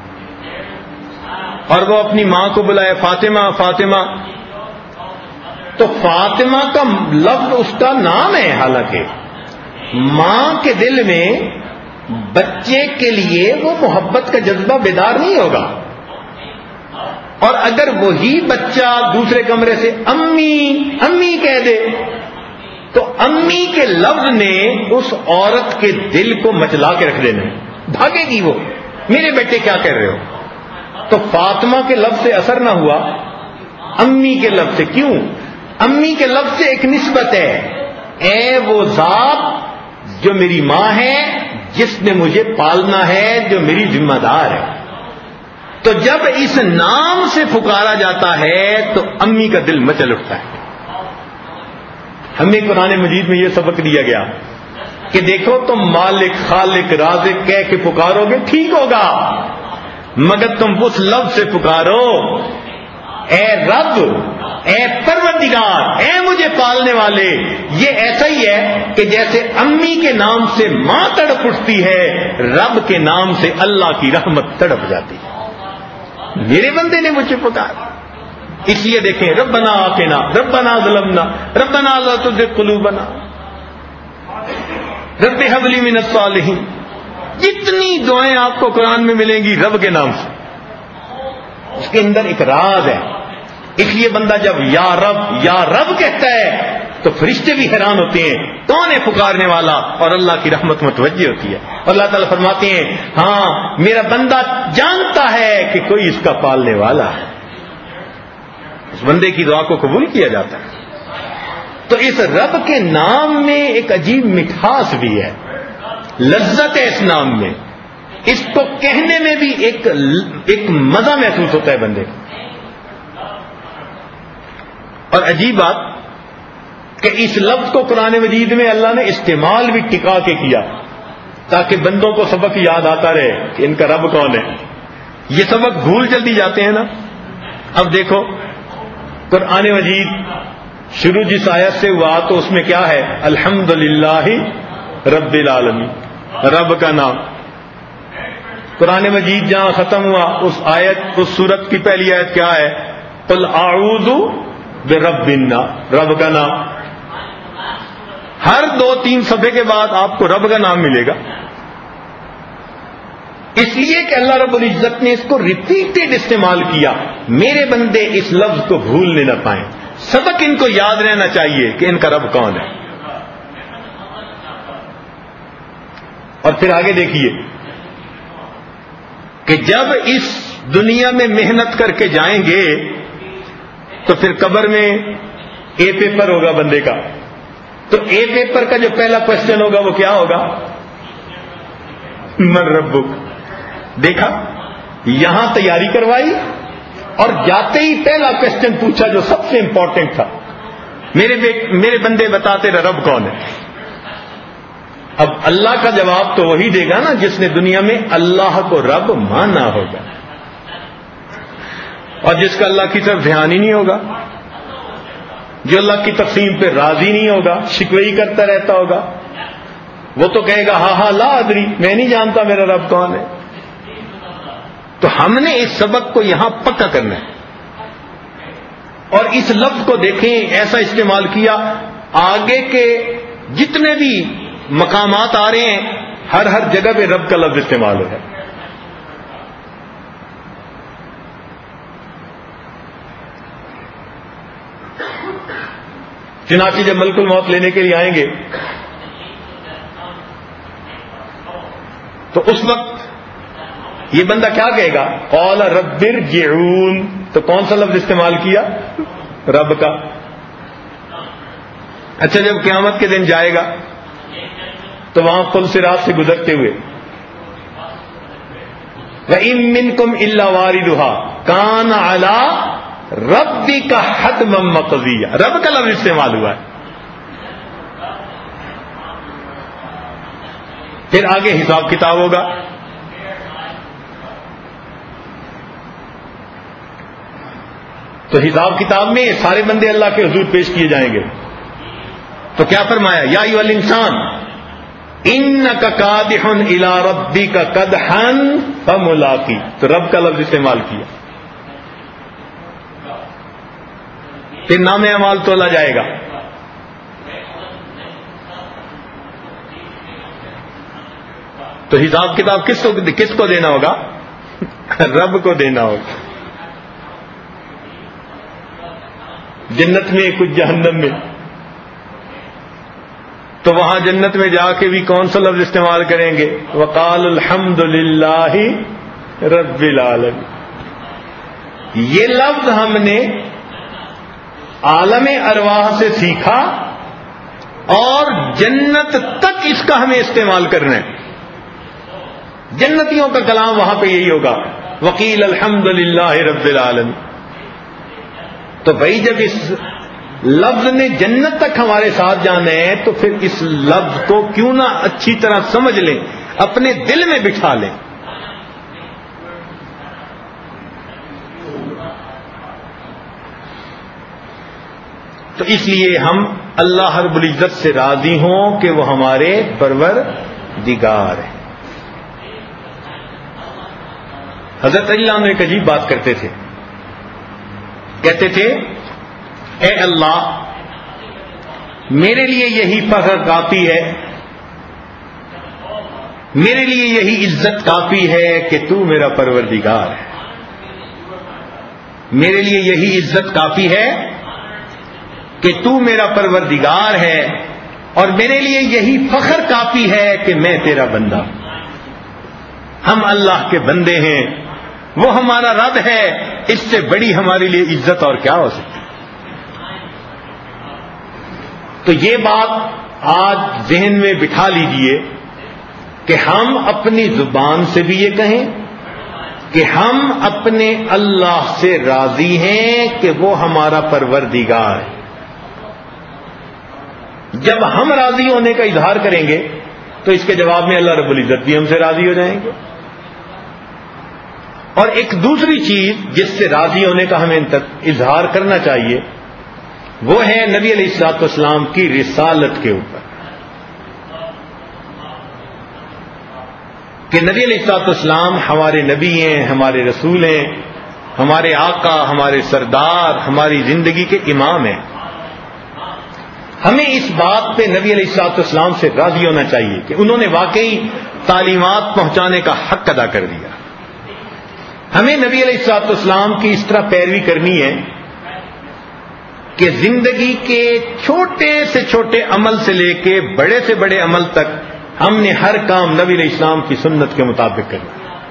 اور وہ اپنی ماں کو بلائے فاطمہ فاطمہ، تو فاطمہ کا لفظ اس کا نام ہے، حالانکہ ماں کے دل میں بچے کے لیے وہ محبت کا جذبہ بیدار نہیں ہوگا، اور اگر وہی بچہ دوسرے کمرے سے امی امی کہہ دے تو امی کے لفظ نے اس عورت کے دل کو مچلا کے رکھ دینا، بھاگے گی وہ، میرے بیٹے کیا کہہ رہے ہو؟ تو فاطمہ کے لفظ سے اثر نہ ہوا، امی کے لفظ سے۔ کیوں؟ امی کے لفظ سے ایک نسبت ہے، اے وہ ذات جو میری ماں ہے، جس نے مجھے پالنا ہے، جو میری ذمہ دار ہے۔ تو جب اس نام سے پکارا جاتا ہے تو امی کا دل مچل اٹھتا ہے۔ ہمیں قرآن مجید میں یہ سبق دیا گیا کہ دیکھو تم مالک خالق رازق کہہ کے پکارو گے ٹھیک ہوگا، مگر تم اس لفظ سے پکارو، اے رب، اے پروردگار، اے مجھے پالنے والے۔ یہ ایسا ہی ہے کہ جیسے امی کے نام سے ماں تڑپ اٹھتی ہے، رب کے نام سے اللہ کی رحمت تڑپ جاتی ہے۔ میرے بندے نے مجھے پکارا، اس لیے دیکھیں ربنا آتنا ربنا ظلمنا ربنا لا تزغ قلوبنا رب هب لي من الصالحين، جتنی دعائیں آپ کو قرآن میں ملیں گی رب کے نام سے، اس کے اندر ایک راز ہے۔ اس لیے بندہ جب یا رب کہتا ہے تو فرشتے بھی حیران ہوتے ہیں، کون ہے پکارنے والا، اور اللہ کی رحمت متوجہ ہوتی ہے۔ اور اللہ تعالیٰ فرماتے ہیں ہاں میرا بندہ جانتا ہے کہ کوئی اس کا پالنے والا ہے، اس بندے کی دعا کو قبول کیا جاتا ہے۔ تو اس رب کے نام میں ایک عجیب مٹھاس بھی ہے، لذت ہے اس نام میں، اس کو کہنے میں بھی ایک مزہ محسوس ہوتا ہے بندے کو۔ اور عجیب بات کہ اس لفظ کو قرآن مجید میں اللہ نے استعمال بھی ٹکا کے کیا تاکہ بندوں کو سبق یاد آتا رہے کہ ان کا رب کون ہے۔ یہ سبق بھول جلدی جاتے ہیں نا۔ اب دیکھو قرآن مجید شروع جس آیت سے ہوا تو اس میں کیا ہے؟ الحمدللہ رب العالمین، رب کا نام۔ قرآن مجید جہاں ختم ہوا اس آیت، اس سورت کی پہلی آیت کیا ہے؟ قل اعوذ برب الناس، رب کا نام۔ ہر 2-3 صفحے کے بعد آپ کو رب کا نام ملے گا، اس لیے کہ اللہ رب العزت نے اس کو ریپیٹڈ استعمال کیا، میرے بندے اس لفظ کو بھولنے نہ پائیں، سبق ان کو یاد رہنا چاہیے کہ ان کا رب کون ہے۔ اور پھر آگے دیکھیے کہ جب اس دنیا میں محنت کر کے جائیں گے تو پھر قبر میں اے پیپر ہوگا بندے کا، تو اے پیپر کا جو پہلا کوشچن ہوگا وہ کیا ہوگا؟ من ربک۔ دیکھا یہاں تیاری کروائی اور جاتے ہی پہلا کوشچن پوچھا جو سب سے امپورٹنٹ تھا، میرے بندے بتاتے رہے رب کون ہے۔ اب اللہ کا جواب تو وہی دے گا نا جس نے دنیا میں اللہ کو رب مانا ہوگا، اور جس کا اللہ کی طرف دھیان ہی نہیں ہوگا، جو اللہ کی تقسیم پہ راضی نہیں ہوگا، شکوے ہی کرتا رہتا ہوگا، وہ تو کہے گا ہاں لا ادری، میں نہیں جانتا میرا رب کون ہے۔ تو ہم نے اس سبق کو یہاں پکا کرنا ہے، اور اس لفظ کو دیکھیں ایسا استعمال کیا، آگے کے جتنے بھی مقامات آ رہے ہیں ہر جگہ پہ رب کا لفظ استعمال ہو ہے۔ چنانچہ جب ملک الموت لینے کے لیے آئیں گے تو اس وقت یہ بندہ کیا کہے گا؟ قال رب ارجعون، تو کون سا لفظ استعمال کیا؟ رب کا۔ اچھا جب قیامت کے دن جائے گا تو وہاں پل صراط سے گزرتے ہوئے وَإِن مِّنكُمْ إِلَّا وَارِدُهَا كَانَ عَلَىٰ رَبِّكَ حَتْمًا مَّقْضِيًّا، رب کا لفظ استعمال ہوا ہے۔ پھر آگے حساب کتاب ہوگا، تو حساب کتاب میں سارے بندے اللہ کے حضور پیش کیے جائیں گے۔ تو کیا فرمایا؟ یا ایھا الانسان انک کادح الی ربک کدحا فملاقی، تو رب کا لفظ استعمال کیا۔ پھر نام اعمال تولا جائے گا، تو حساب کتاب کس کو دینا ہوگا؟ رب کو دینا ہوگا۔ جنت میں کچھ جہنم میں، تو وہاں جنت میں جا کے بھی کون سا لفظ استعمال کریں گے؟ وقال الحمد للہ رب العالمین۔ یہ لفظ ہم نے عالم ارواح سے سیکھا اور جنت تک اس کا ہمیں استعمال کرنا ہے۔ جنتیوں کا کلام وہاں پہ یہی ہوگا، وقیل الحمد للہ رب العالمین۔ تو بھائی جب اس لفظ نے جنت تک ہمارے ساتھ جانا ہے تو پھر اس لفظ کو کیوں نہ اچھی طرح سمجھ لیں، اپنے دل میں بٹھا لیں۔ تو اس لیے ہم اللہ رب العزت سے راضی ہوں کہ وہ ہمارے پروردگار ہیں۔ حضرت علی عنہ ایک عجیب بات کرتے تھے، کہتے تھے اے اللہ میرے لیے یہی فخر کافی ہے، میرے لیے یہی عزت کافی ہے کہ تو میرا پروردگار ہے، میرے لیے یہی عزت کافی ہے کہ تو میرا پروردگار ہے، اور میرے لیے یہی فخر کافی ہے کہ میں تیرا بندہ ہوں۔ ہم اللہ کے بندے ہیں، وہ ہمارا رب ہے، اس سے بڑی ہمارے لیے عزت اور کیا ہو سکتی؟ تو یہ بات آج ذہن میں بٹھا لیجئے کہ ہم اپنی زبان سے بھی یہ کہیں کہ ہم اپنے اللہ سے راضی ہیں کہ وہ ہمارا پروردگار ہے۔ جب ہم راضی ہونے کا اظہار کریں گے تو اس کے جواب میں اللہ رب العزت بھی ہم سے راضی ہو جائیں گے۔ اور ایک دوسری چیز جس سے راضی ہونے کا ہمیں اظہار کرنا چاہیے وہ ہے نبی علیہ الصلوۃ والسلام کی رسالت کے اوپر، کہ نبی علیہ الصلوۃ والسلام ہمارے نبی ہیں، ہمارے رسول ہیں، ہمارے آقا، ہمارے سردار، ہماری زندگی کے امام ہیں۔ ہمیں اس بات پہ نبی علیہ الصلوۃ والسلام سے راضی ہونا چاہیے کہ انہوں نے واقعی تعلیمات پہنچانے کا حق ادا کر دیا۔ ہمیں نبی علیہ الصلوۃ والسلام کی اس طرح پیروی کرنی ہے کہ زندگی کے چھوٹے سے چھوٹے عمل سے لے کے بڑے سے بڑے عمل تک ہم نے ہر کام نبی علیہ السلام کی سنت کے مطابق کرنا۔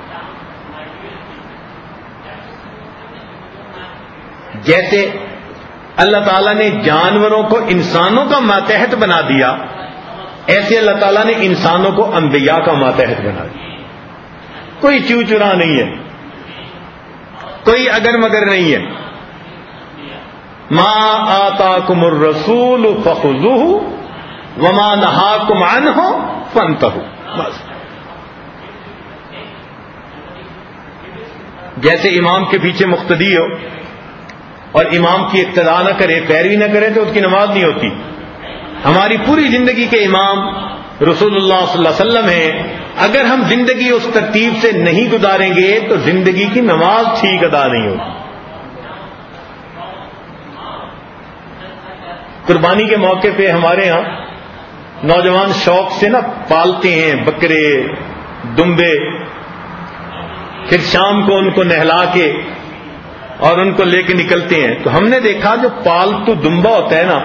جیسے اللہ تعالیٰ نے جانوروں کو انسانوں کا ماتحت بنا دیا، ایسے اللہ تعالیٰ نے انسانوں کو انبیاء کا ماتحت بنا دیا۔ کوئی چو چرا نہیں ہے، کوئی اگر مگر نہیں ہے۔ ما آتاکم الرسول فخذوہ وما نہاکم عنہ فانتہوا، بس۔ جیسے امام کے پیچھے مقتدی ہو اور امام کی اقتداء نہ کرے، پیروی نہ کرے تو اس کی نماز نہیں ہوتی۔ ہماری پوری زندگی کے امام رسول اللہ صلی اللہ علیہ وسلم ہیں، اگر ہم زندگی اس ترتیب سے نہیں گزاریں گے تو زندگی کی نماز ٹھیک ادا نہیں ہوگی۔ قربانی کے موقع پہ ہمارے ہاں نوجوان شوق سے نا پالتے ہیں بکرے، دمبے، پھر شام کو ان کو نہلا کے اور ان کو لے کے نکلتے ہیں۔ تو ہم نے دیکھا جو پالتو دمبا ہوتا ہے نا،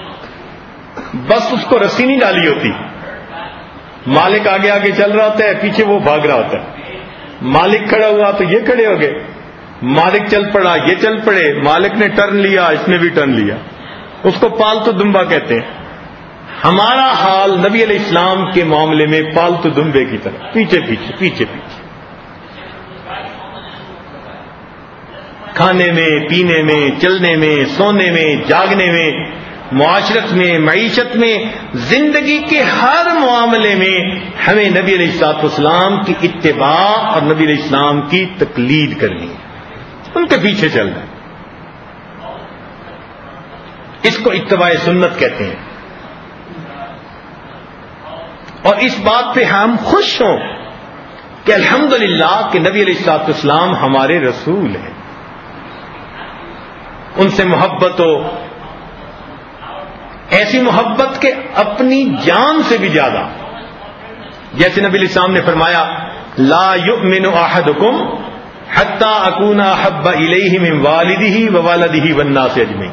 بس اس کو رسی نہیں ڈالی ہوتی، مالک آگے آگے چل رہا ہوتا ہے، پیچھے وہ بھاگ رہا ہوتا ہے۔ مالک کھڑا ہوا تو یہ کھڑے ہو گئے، مالک چل پڑا یہ چل پڑے، مالک نے ٹرن لیا اس نے بھی ٹرن لیا، اس کو پالتو دمبا کہتے ہیں۔ ہمارا حال نبی علیہ السلام کے معاملے میں پالتو دمبے کی طرح، پیچھے پیچھے پیچھے پیچھے، کھانے میں، پینے میں، چلنے میں، سونے میں، جاگنے میں، معاشرت میں، معیشت میں، زندگی کے ہر معاملے میں ہمیں نبی علیہ الصلوۃ والسلام کی اتباع اور نبی علیہ السلام کی تقلید کرنی ہے، ان کے پیچھے چلنا ہے۔ اس کو اتباع سنت کہتے ہیں، اور اس بات پہ ہم خوش ہوں کہ الحمدللہ کہ نبی علیہ الصلوۃ والسلام ہمارے رسول ہیں، ان سے محبت ہو، ایسی محبت کہ اپنی جان سے بھی زیادہ، جیسے نبی علیہ السلام نے فرمایا لا یؤمن احدکم حتی اکون احب الیہ من والدہ وولدہ والناس اجمعین،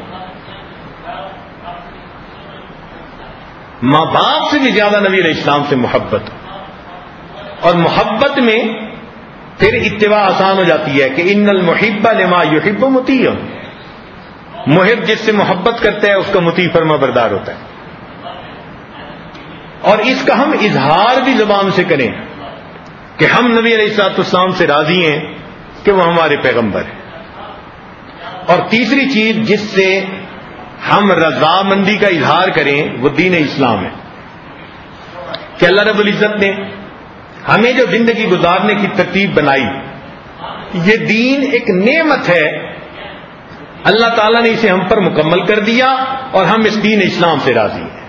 ماں باپ سے بھی زیادہ نبی علیہ السلام سے محبت، اور محبت میں پھر اتباع آسان ہو جاتی ہے کہ ان المحب لما یحب مطیع، محب جس سے محبت کرتا ہے اس کا مطیع فرما بردار ہوتا ہے، اور اس کا ہم اظہار بھی زبان سے کریں کہ ہم نبی علیہ الصلوۃ والسلام سے راضی ہیں کہ وہ ہمارے پیغمبر ہیں۔ اور تیسری چیز جس سے ہم رضامندی کا اظہار کریں وہ دین اسلام ہے، کہ اللہ رب العزت نے ہمیں جو زندگی گزارنے کی ترتیب بنائی، یہ دین ایک نعمت ہے، اللہ تعالیٰ نے اسے ہم پر مکمل کر دیا اور ہم اس دین اسلام سے راضی ہیں۔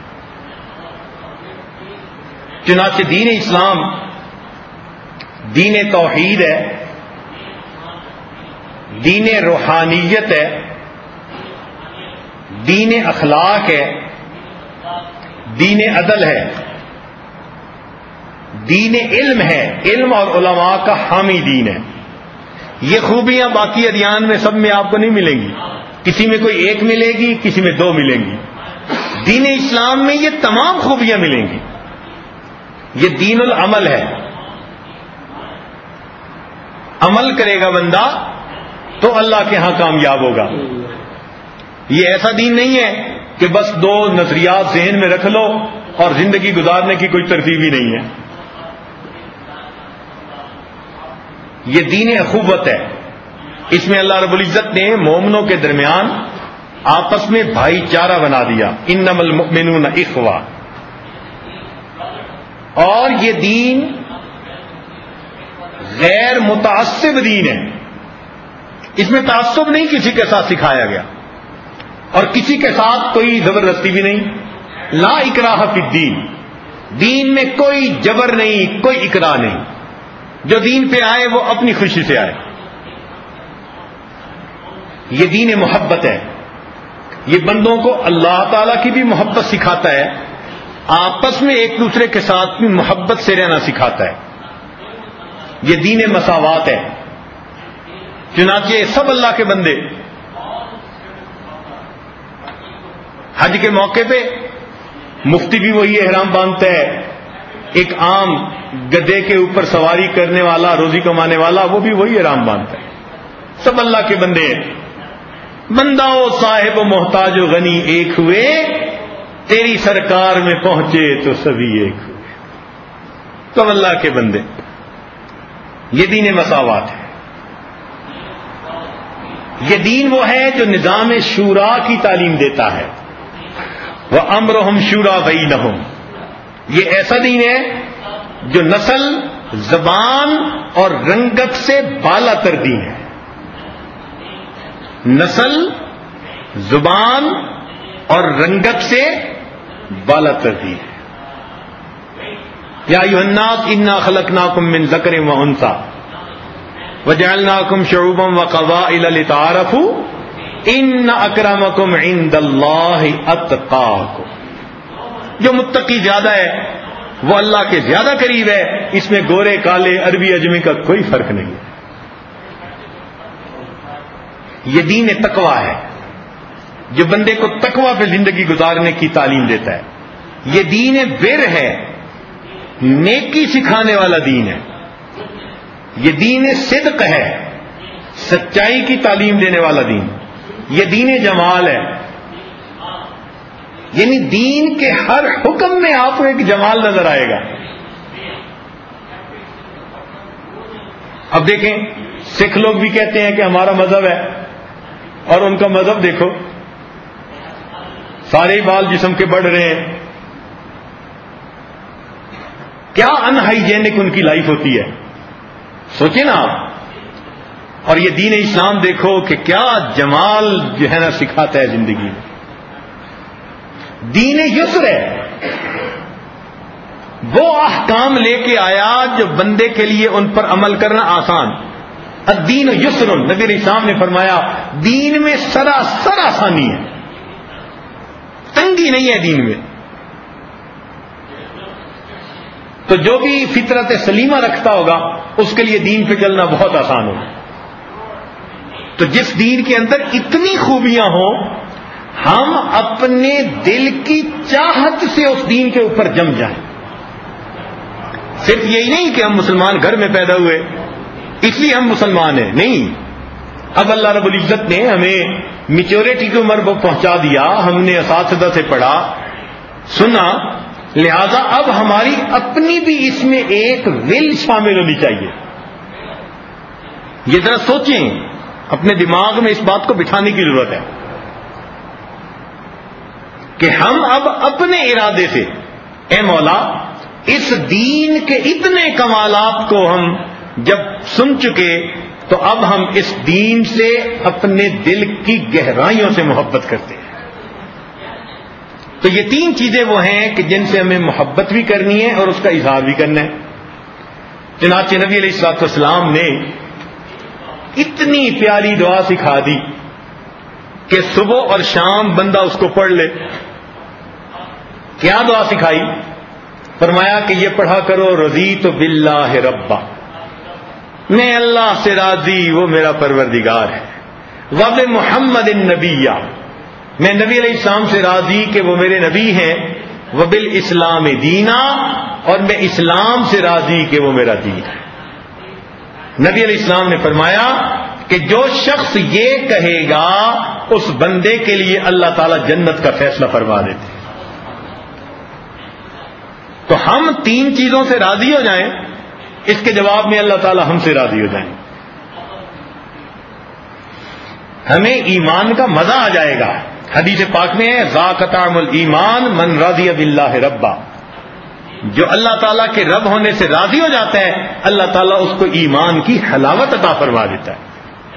چنانچہ دین اسلام دین توحید ہے، دین روحانیت ہے، دین اخلاق ہے، دین عدل ہے، دین علم ہے، علم اور علماء کا حامی دین ہے۔ یہ خوبیاں باقی ادیان میں سب میں آپ کو نہیں ملیں گی، کسی میں کوئی ایک ملے گی، کسی میں دو ملیں گی، دین اسلام میں یہ تمام خوبیاں ملیں گی۔ یہ دین العمل ہے، عمل کرے گا بندہ تو اللہ کے ہاں کامیاب ہوگا۔ یہ ایسا دین نہیں ہے کہ بس دو نظریات ذہن میں رکھ لو اور زندگی گزارنے کی کوئی ترتیب ہی نہیں ہے۔ یہ دین اخوت ہے، اس میں اللہ رب العزت نے مومنوں کے درمیان آپس میں بھائی چارہ بنا دیا، انما المؤمنون اخوہ۔ اور یہ دین غیر متعصب دین ہے، اس میں تعصب نہیں کسی کے ساتھ سکھایا گیا، اور کسی کے ساتھ کوئی زبردستی بھی نہیں۔ لا اکراہ فی الدین، دین میں کوئی جبر نہیں، کوئی اکراہ نہیں، جو دین پہ آئے وہ اپنی خوشی سے آئے۔ یہ دین محبت ہے، یہ بندوں کو اللہ تعالی کی بھی محبت سکھاتا ہے، آپس میں ایک دوسرے کے ساتھ بھی محبت سے رہنا سکھاتا ہے۔ یہ دین مساوات ہے، چنانچہ سب اللہ کے بندے حج کے موقع پہ مفتی بھی وہی احرام باندھتا ہے، ایک عام گدھے کے اوپر سواری کرنے والا روزی کمانے والا وہ بھی وہی احرام باندھتا ہے، سب اللہ کے بندے ہیں۔ بندہ و صاحب و محتاج و غنی ایک ہوئے، تیری سرکار میں پہنچے تو سبھی ایک ہوئے، سب اللہ کے بندے۔ یہ دین مساوات ہے، یہ دین وہ ہے جو نظام شورا کی تعلیم دیتا ہے، وَأَمْرُهُمْ شُورَىٰ بَيْنَهُمْ۔ یہ ایسا دین ہے جو نسل، زبان اور رنگت سے بالا تر دین ہے، نسل، زبان اور رنگت سے بالا تر دین ہے۔ یا ایھا الناس انا خلقناکم من ذکر و انثی وجعلناکم شعوبا وقبائل لتعارفوا ان اکرمکم عند اللہ اتقاکم۔ جو متقی زیادہ ہے وہ اللہ کے زیادہ قریب ہے، اس میں گورے کالے عربی اجمی کا کوئی فرق نہیں ہے۔ یہ دین تقوی ہے جو بندے کو تقوی پہ زندگی گزارنے کی تعلیم دیتا ہے۔ یہ دین بر ہے، نیکی سکھانے والا دین ہے۔ یہ دین صدق ہے، سچائی کی تعلیم دینے والا دین. یہ دین جمال ہے، یعنی دین کے ہر حکم میں آپ کو ایک جمال نظر آئے گا. اب دیکھیں سکھ لوگ بھی کہتے ہیں کہ ہمارا مذہب ہے، اور ان کا مذہب دیکھو، سارے بال جسم کے بڑھ رہے ہیں. کیا ان ہائیجینک ان کی لائف ہوتی ہے، سوچیں نا آپ. اور یہ دین اسلام دیکھو کہ کیا جمال جو ہے نا سکھاتا ہے زندگی میں. دین یسر ہے، وہ احکام لے کے آیا جو بندے کے لیے ان پر عمل کرنا آسان. الدین یسر، نبی علیہ السلام نے فرمایا دین میں سراسر آسانی ہے، تنگی نہیں ہے دین میں. تو جو بھی فطرت سلیمہ رکھتا ہوگا اس کے لیے دین پہ چلنا بہت آسان ہوگا. تو جس دین کے اندر اتنی خوبیاں ہوں، ہم اپنے دل کی چاہت سے اس دین کے اوپر جم جائیں. صرف یہی نہیں کہ ہم مسلمان گھر میں پیدا ہوئے اس لیے ہم مسلمان ہیں، نہیں. اب اللہ رب العزت نے ہمیں میچورٹی کی عمر کو پہنچا دیا، ہم نے اساتذہ سے پڑھا سنا، لہذا اب ہماری اپنی بھی اس میں ایک ول شامل ہونی چاہیے. یہ ذرا سوچیں، اپنے دماغ میں اس بات کو بٹھانے کی ضرورت ہے کہ ہم اب اپنے ارادے سے، اے مولا اس دین کے اتنے کمالات کو ہم جب سن چکے تو اب ہم اس دین سے اپنے دل کی گہرائیوں سے محبت کرتے ہیں. تو یہ تین چیزیں وہ ہیں کہ جن سے ہمیں محبت بھی کرنی ہے اور اس کا اظہار بھی کرنا ہے. چنانچہ نبی علیہ الصلوۃ والسلام نے اتنی پیاری دعا سکھا دی کہ صبح اور شام بندہ اس کو پڑھ لے. کیا دعا سکھائی؟ فرمایا کہ یہ پڑھا کرو رضیت باللہ ربا، میں اللہ سے راضی، وہ میرا پروردگار ہے. وب محمد النبیہ، میں نبی علیہ السلام سے راضی کہ وہ میرے نبی ہیں. وبالاسلام دینا، اور میں اسلام سے راضی کہ وہ میرا دین ہے. نبی علیہ السلام نے فرمایا کہ جو شخص یہ کہے گا اس بندے کے لیے اللہ تعالی جنت کا فیصلہ فرما دیتے ہیں. تو ہم تین چیزوں سے راضی ہو جائیں، اس کے جواب میں اللہ تعالی ہم سے راضی ہو جائیں، ہمیں ایمان کا مزہ آ جائے گا. حدیث پاک میں ہے ذاق طعم الایمان من رضی باللہ ربا، جو اللہ تعالیٰ کے رب ہونے سے راضی ہو جاتا ہے اللہ تعالیٰ اس کو ایمان کی حلاوت عطا فرما دیتا ہے.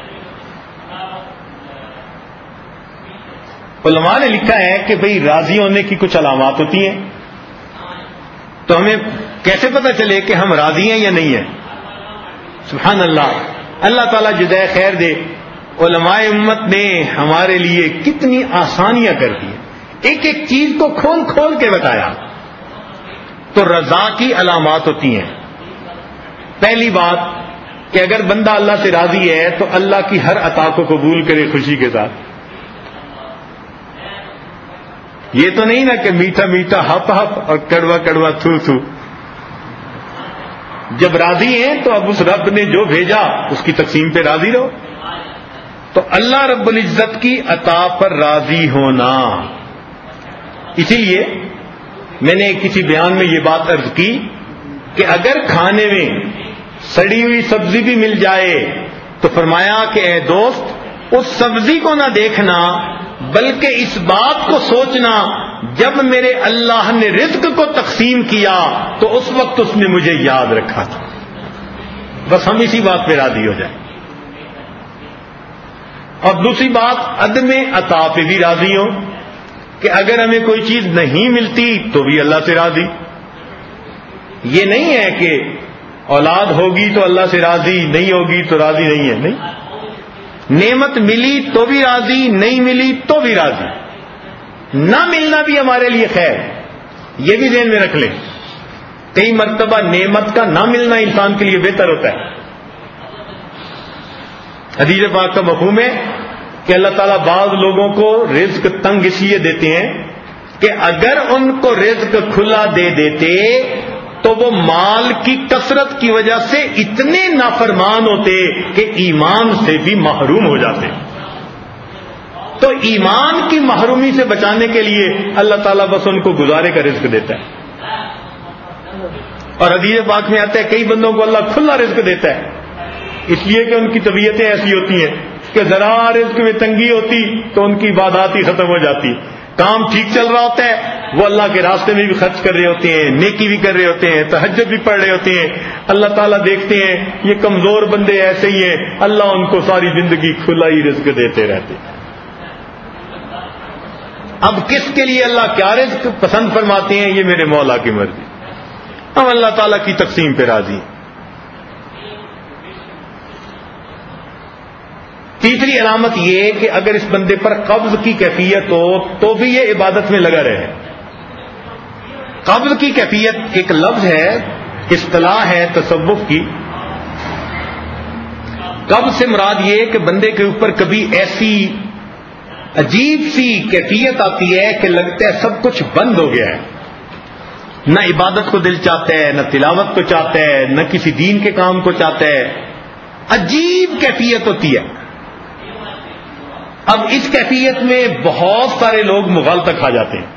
علماء نے لکھا ہے کہ بھئی راضی ہونے کی کچھ علامات ہوتی ہیں، تو ہمیں کیسے پتہ چلے کہ ہم راضی ہیں یا نہیں ہیں؟ سبحان اللہ، اللہ تعالیٰ جزائے خیر دے. علماء امت نے ہمارے لیے کتنی آسانیاں کر دی، ایک ایک چیز کو کھول کھول کے بتایا. تو رضا کی علامات ہوتی ہیں. پہلی بات کہ اگر بندہ اللہ سے راضی ہے تو اللہ کی ہر عطا کو قبول کرے خوشی کے ساتھ. یہ تو نہیں نا کہ میٹھا میٹھا ہپ ہپ اور کڑوا کڑوا تھو تھو. جب راضی ہیں تو اب اس رب نے جو بھیجا اس کی تقسیم پہ راضی رہو. تو اللہ رب العزت کی عطا پر راضی ہونا. اسی لیے میں نے کسی بیان میں یہ بات عرض کی کہ اگر کھانے میں سڑی ہوئی سبزی بھی مل جائے تو فرمایا کہ اے دوست اس سبزی کو نہ دیکھنا بلکہ اس بات کو سوچنا جب میرے اللہ نے رزق کو تقسیم کیا تو اس وقت اس نے مجھے یاد رکھا تھا. بس ہم اسی بات پہ راضی ہو جائیں. اور دوسری بات عدم عطا پہ بھی راضی ہوں کہ اگر ہمیں کوئی چیز نہیں ملتی تو بھی اللہ سے راضی. یہ نہیں ہے کہ اولاد ہوگی تو اللہ سے راضی، نہیں ہوگی تو راضی نہیں ہے. نہیں، نعمت ملی تو بھی راضی، نہیں ملی تو بھی راضی. نہ ملنا بھی ہمارے لیے خیر، یہ بھی ذہن میں رکھ لیں. کئی مرتبہ نعمت کا نہ ملنا انسان کے لیے بہتر ہوتا ہے. حدیث پاک کا مفہوم ہے کہ اللہ تعالیٰ بعض لوگوں کو رزق تنگ اس لیے دیتے ہیں کہ اگر ان کو رزق کھلا دے دیتے تو وہ مال کی کثرت کی وجہ سے اتنے نافرمان ہوتے کہ ایمان سے بھی محروم ہو جاتے. تو ایمان کی محرومی سے بچانے کے لیے اللہ تعالیٰ بس ان کو گزارے کا رزق دیتا ہے. اور حدیث پاک میں آتا ہے کئی بندوں کو اللہ کھلا رزق دیتا ہے، اس لیے کہ ان کی طبیعتیں ایسی ہوتی ہیں کہ ذرا رزق میں تنگی ہوتی تو ان کی عبادات ہی ختم ہو جاتی. کام ٹھیک چل رہا ہوتا ہے، وہ اللہ کے راستے میں بھی خرچ کر رہے ہوتے ہیں، نیکی بھی کر رہے ہوتے ہیں، تہجد بھی پڑھ رہے ہوتے ہیں. اللہ تعالیٰ دیکھتے ہیں یہ کمزور بندے ایسے ہی ہیں، اللہ ان کو ساری زندگی کھلا ہی رزق دیتے رہتے ہیں. اب کس کے لیے اللہ کیا رزق پسند فرماتے ہیں یہ میرے مولا کی مرضی. ہم اللہ تعالیٰ کی تقسیم پہ راضی ہیں. تیسری علامت یہ کہ اگر اس بندے پر قبض کی کیفیت ہو تو بھی یہ عبادت میں لگا رہے. قبض کی کیفیت ایک لفظ ہے، اصطلاح ہے تصوف کی. قبض سے مراد یہ کہ بندے کے اوپر کبھی ایسی عجیب سی کیفیت آتی ہے کہ لگتا ہے سب کچھ بند ہو گیا ہے، نہ عبادت کو دل چاہتا ہے، نہ تلاوت کو چاہتا ہے، نہ کسی دین کے کام کو چاہتا ہے. عجیب کیفیت ہوتی ہے. اب اس کیفیت میں بہت سارے لوگ مغالطہ کھا جاتے ہیں.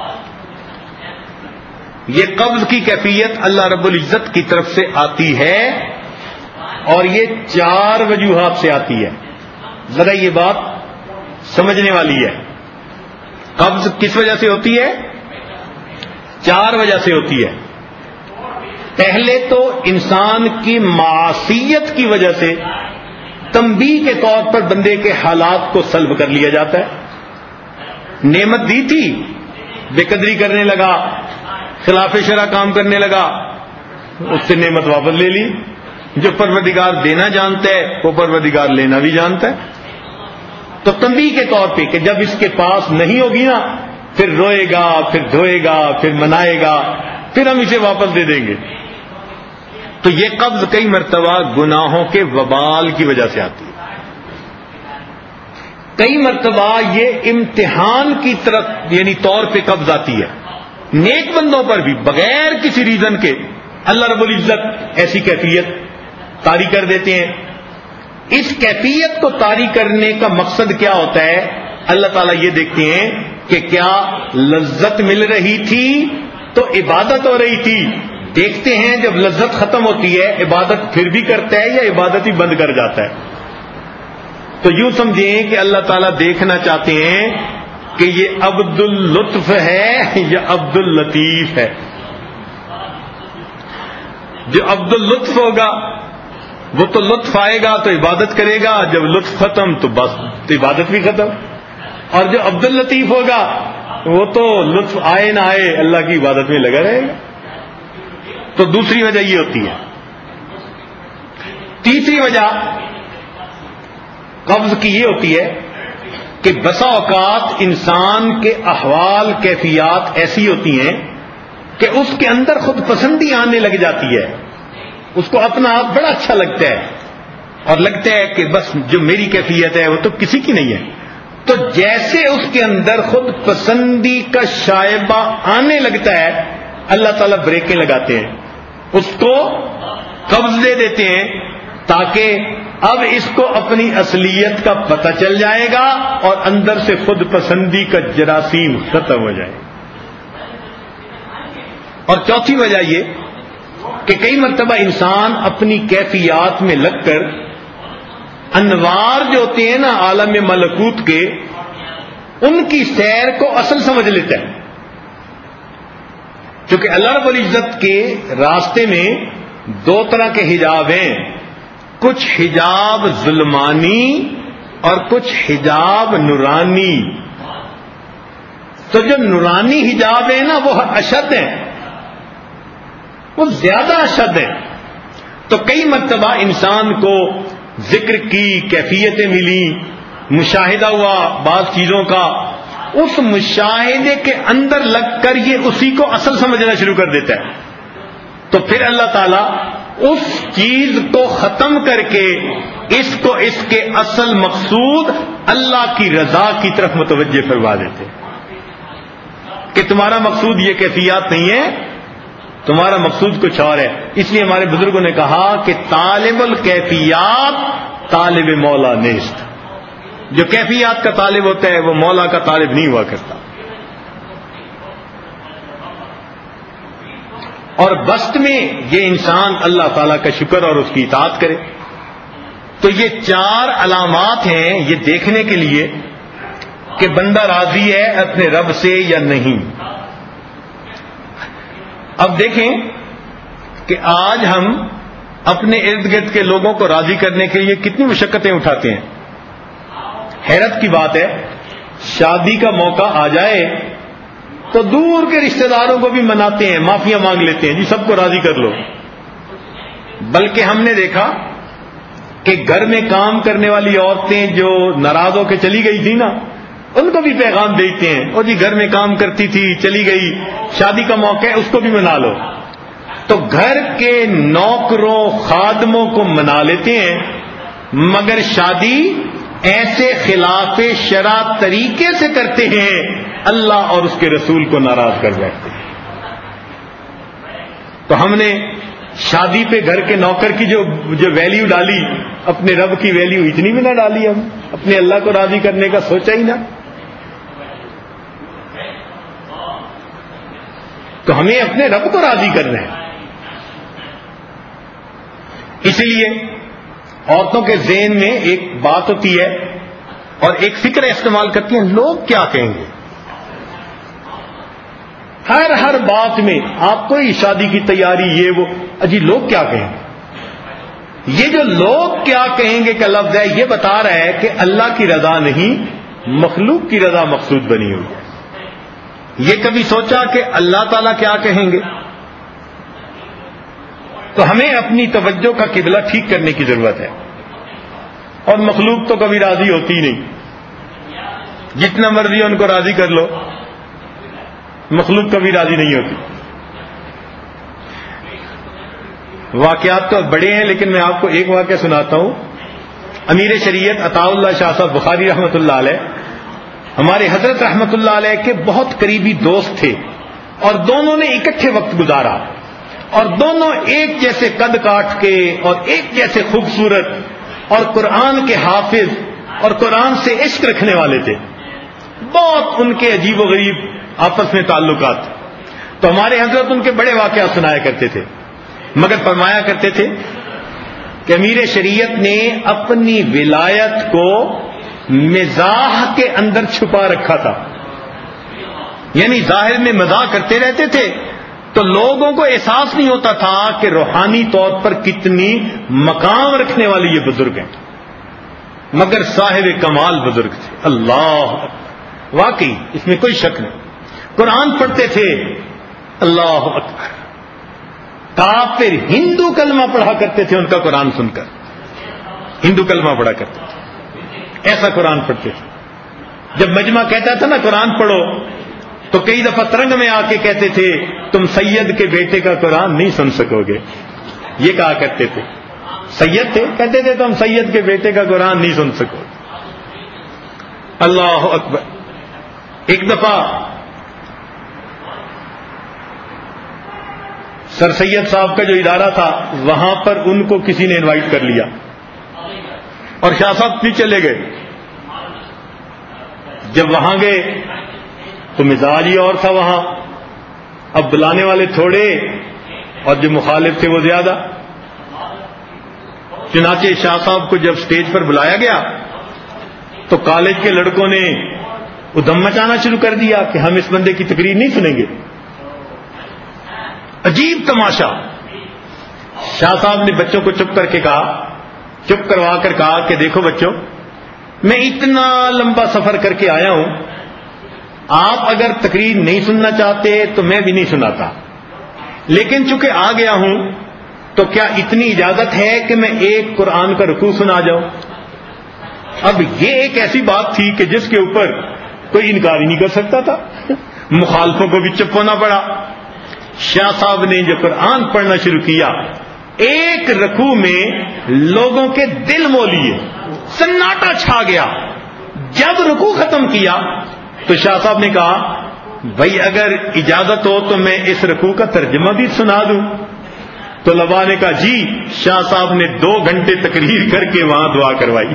یہ قبض کی کیفیت اللہ رب العزت کی طرف سے آتی ہے اور یہ 4 وجوہات سے آتی ہے. ذرا یہ بات سمجھنے والی ہے. قبض کس وجہ سے ہوتی ہے؟ 4 وجہ سے ہوتی ہے. پہلے تو انسان کی معصیت کی وجہ سے تنبیہ کے طور پر بندے کے حالات کو سلب کر لیا جاتا ہے. نعمت دی تھی، بے قدری کرنے لگا، خلاف شرع کام کرنے لگا، اس سے نعمت واپس لے لی. جو پروردگار دینا جانتا ہے وہ پروردگار لینا بھی جانتا ہے. تو تنبیہ کے طور پہ کہ جب اس کے پاس نہیں ہوگی نا پھر روئے گا، پھر دھوئے گا، پھر منائے گا، پھر ہم اسے واپس دے دیں گے. تو یہ قبض کئی مرتبہ گناہوں کے وبال کی وجہ سے آتی ہے. کئی مرتبہ یہ امتحان کی طرف یعنی طور پہ قبض آتی ہے. نیک بندوں پر بھی بغیر کسی ریزن کے اللہ رب العزت ایسی کیفیت طاری کر دیتے ہیں. اس کیفیت کو طاری کرنے کا مقصد کیا ہوتا ہے؟ اللہ تعالیٰ یہ دیکھتے ہیں کہ کیا لذت مل رہی تھی تو عبادت ہو رہی تھی. دیکھتے ہیں جب لذت ختم ہوتی ہے عبادت پھر بھی کرتا ہے یا عبادت ہی بند کر جاتا ہے. تو یوں سمجھیں کہ اللہ تعالیٰ دیکھنا چاہتے ہیں کہ یہ عبد اللطف ہے یا عبد اللطیف ہے. جو عبد اللطف ہوگا وہ تو لطف آئے گا تو عبادت کرے گا، جب لطف ختم تو بس تو عبادت بھی ختم. اور جو عبد اللطیف ہوگا وہ تو لطف آئے نہ آئے اللہ کی عبادت میں لگا رہے گا. تو دوسری وجہ یہ ہوتی ہے. تیسری وجہ قبض کی یہ ہوتی ہے کہ بسا اوقات انسان کے احوال کیفیات ایسی ہوتی ہیں کہ اس کے اندر خود پسندی آنے لگ جاتی ہے. اس کو اپنا آپ بڑا اچھا لگتا ہے اور لگتا ہے کہ بس جو میری کیفیت ہے وہ تو کسی کی نہیں ہے. تو جیسے اس کے اندر خود پسندی کا شائبہ آنے لگتا ہے اللہ تعالیٰ بریکیں لگاتے ہیں، اس کو قبض دے دیتے ہیں تاکہ اب اس کو اپنی اصلیت کا پتہ چل جائے گا اور اندر سے خود پسندی کا جراثیم ختم ہو جائے. اور چوتھی وجہ یہ کہ کئی مرتبہ انسان اپنی کیفیات میں لگ کر انوار جو ہوتے ہیں نا عالم ملکوت کے، ان کی سیر کو اصل سمجھ لیتا ہے. کیونکہ اللہ رب العزت کے راستے میں 2 طرح کے حجاب ہیں، کچھ حجاب ظلمانی اور کچھ حجاب نورانی. تو جو نورانی حجاب ہیں نا وہ اشد ہیں، وہ زیادہ اشد ہیں. تو کئی مرتبہ انسان کو ذکر کی کیفیتیں ملی، مشاہدہ ہوا بعض چیزوں کا، اس مشاہدے کے اندر لگ کر یہ اسی کو اصل سمجھنا شروع کر دیتا ہے. تو پھر اللہ تعالیٰ اس چیز کو ختم کر کے اس کو اس کے اصل مقصود اللہ کی رضا کی طرف متوجہ فرما دیتے کہ تمہارا مقصود یہ کیفیات نہیں ہے، تمہارا مقصود کچھ اور ہے. اس لیے ہمارے بزرگوں نے کہا کہ طالب الکیفیات طالب مولا نیست. جو کیفیات کا طالب ہوتا ہے وہ مولا کا طالب نہیں ہوا کرتا. اور وسط میں یہ انسان اللہ تعالیٰ کا شکر اور اس کی اطاعت کرے. تو یہ 4 علامات ہیں یہ دیکھنے کے لیے کہ بندہ راضی ہے اپنے رب سے یا نہیں. اب دیکھیں کہ آج ہم اپنے ارد گرد کے لوگوں کو راضی کرنے کے لیے کتنی مشقتیں اٹھاتے ہیں. حیرت کی بات ہے شادی کا موقع آ جائے تو دور کے رشتہ داروں کو بھی مناتے ہیں, معافیاں مانگ لیتے ہیں, جی سب کو راضی کر لو. بلکہ ہم نے دیکھا کہ گھر میں کام کرنے والی عورتیں جو ناراض ہو کے چلی گئی تھی نا, ان کو بھی پیغام دیتے ہیں, اور جی گھر میں کام کرتی تھی چلی گئی, شادی کا موقع ہے اس کو بھی منا لو. تو گھر کے نوکروں خادموں کو منا لیتے ہیں, مگر شادی ایسے خلاف شرع طریقے سے کرتے ہیں اللہ اور اس کے رسول کو ناراض کر بیٹھتے ہیں. تو ہم نے شادی پہ گھر کے نوکر کی جو ویلیو ڈالی, اپنے رب کی ویلیو اتنی بھی نہ ڈالی. ہم اپنے اللہ کو راضی کرنے کا سوچا ہی نہ. تو ہمیں اپنے رب کو راضی کرنا ہے. اسی لیے عورتوں کے ذہن میں ایک بات ہوتی ہے اور ایک فکر استعمال کرتی ہیں, لوگ کیا کہیں گے. ہر بات میں آپ کوئی شادی کی تیاری یہ وہ, اجی لوگ کیا کہیں گے. یہ جو لوگ کیا کہیں گے کا لفظ ہے یہ بتا رہا ہے کہ اللہ کی رضا نہیں مخلوق کی رضا مقصود بنی ہوئی ہے. یہ کبھی سوچا کہ اللہ تعالیٰ کیا کہیں گے. تو ہمیں اپنی توجہ کا قبلہ ٹھیک کرنے کی ضرورت ہے. اور مخلوق تو کبھی راضی ہوتی نہیں, جتنا مرضی ان کو راضی کر لو, مخلوق کبھی راضی نہیں ہوتی. واقعات تو بڑے ہیں لیکن میں آپ کو ایک واقعہ سناتا ہوں. امیر شریعت عطا اللہ شاہ صاحب بخاری رحمۃ اللہ علیہ ہمارے حضرت رحمۃ اللہ علیہ کے بہت قریبی دوست تھے, اور دونوں نے اکٹھے وقت گزارا, اور دونوں ایک جیسے قد کاٹ کے اور ایک جیسے خوبصورت اور قرآن کے حافظ اور قرآن سے عشق رکھنے والے تھے. بہت ان کے عجیب و غریب آپس میں تعلقات. تو ہمارے حضرت ان کے بڑے واقعات سنایا کرتے تھے, مگر فرمایا کرتے تھے کہ امیر شریعت نے اپنی ولایت کو مزاح کے اندر چھپا رکھا تھا. یعنی ظاہر میں مزاح کرتے رہتے تھے تو لوگوں کو احساس نہیں ہوتا تھا کہ روحانی طور پر کتنی مقام رکھنے والی یہ بزرگ ہیں, مگر صاحب کمال بزرگ تھے. اللہ واقعی اس میں کوئی شک نہیں. قرآن پڑھتے تھے, اللہ اکبر, کافر ہندو کلمہ پڑھا کرتے تھے ان کا قرآن سن کر, ہندو کلمہ پڑھا کرتے تھے, ایسا قرآن پڑھتے تھے. جب مجمع کہتا تھا نا قرآن پڑھو تو کئی دفعہ ترنگ میں آ کے کہتے تھے تم سید کے بیٹے کا قرآن نہیں سن سکو گے. یہ کہا کرتے تھے, سید تھے, کہتے تھے تم سید کے بیٹے کا قرآن نہیں سن سکو. اللہ اکبر. ایک دفعہ سر سید صاحب کا جو ادارہ تھا وہاں پر ان کو کسی نے انوائٹ کر لیا اور شاہ صاحب بھی چلے گئے. جب وہاں گئے تو مزاج ہی اور تھا وہاں. اب بلانے والے تھوڑے اور جو مخالف تھے وہ زیادہ. چنانچہ شاہ صاحب کو جب سٹیج پر بلایا گیا تو کالج کے لڑکوں نے ادھم مچانا شروع کر دیا کہ ہم اس بندے کی تقریر نہیں سنیں گے. عجیب تماشا. شاہ صاحب نے بچوں کو چپ کر کے کہا, چپ کروا کر کہا کہ دیکھو بچوں, میں اتنا لمبا سفر کر کے آیا ہوں, آپ اگر تقریر نہیں سننا چاہتے تو میں بھی نہیں سناتا, لیکن چونکہ آ گیا ہوں تو کیا اتنی اجازت ہے کہ میں ایک قرآن کا رکوع سنا جاؤں. اب یہ ایک ایسی بات تھی کہ جس کے اوپر کوئی انکار ہی نہیں کر سکتا تھا, مخالفوں کو بھی چپ ہونا پڑا. شاہ صاحب نے جو قرآن پڑھنا شروع کیا ایک رکوع میں لوگوں کے دل مو لیے, سناٹا چھا گیا. جب رکوع ختم کیا تو شاہ صاحب نے کہا بھائی اگر اجازت ہو تو میں اس رکوع کا ترجمہ بھی سنا دوں. تو لبا نے کہا جی. شاہ صاحب نے 2 گھنٹے تقریر کر کے وہاں دعا کروائی.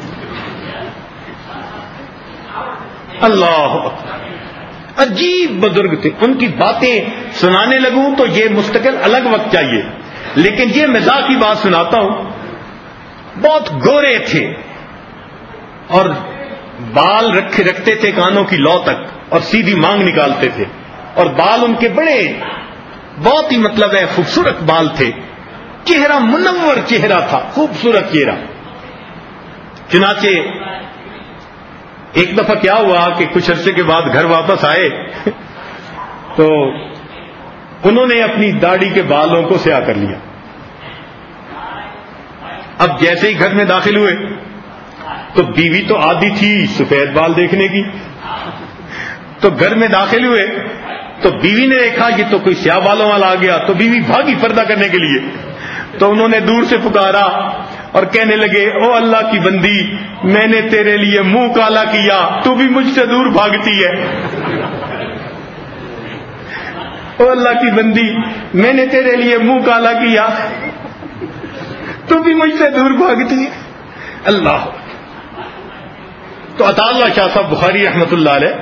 اللہ عجیب بزرگ تھے. ان کی باتیں سنانے لگوں تو یہ مستقل الگ وقت چاہیے, لیکن یہ مزاح کی بات سناتا ہوں. بہت گورے تھے اور بال رکھتے تھے کانوں کی لو تک اور سیدھی مانگ نکالتے تھے, اور بال ان کے بڑے بہت ہی مطلب ہے خوبصورت بال تھے. چہرہ منور چہرہ تھا, خوبصورت چہرہ. چنانچہ ایک دفعہ کیا ہوا کہ کچھ عرصے کے بعد گھر واپس آئے تو انہوں نے اپنی داڑھی کے بالوں کو سیاہ کر لیا. اب جیسے ہی گھر میں داخل ہوئے تو بیوی تو عادی تھی سفید بال دیکھنے کی, تو گھر میں داخل ہوئے تو بیوی نے دیکھا یہ تو کوئی سیاہ بالوں والا آ گیا, تو بیوی بھاگی پردہ کرنے کے لیے. تو انہوں نے دور سے پکارا اور کہنے لگے او اللہ کی بندی, میں نے تیرے لیے منہ کالا کیا, تو بھی مجھ سے دور بھاگتی ہے. او اللہ کی بندی, میں نے تیرے لیے منہ کالا کیا, تو بھی مجھ سے دور بھاگتی ہے. اللہ. تو عطا اللہ شاہ صاحب بخاری رحمت اللہ علیہ,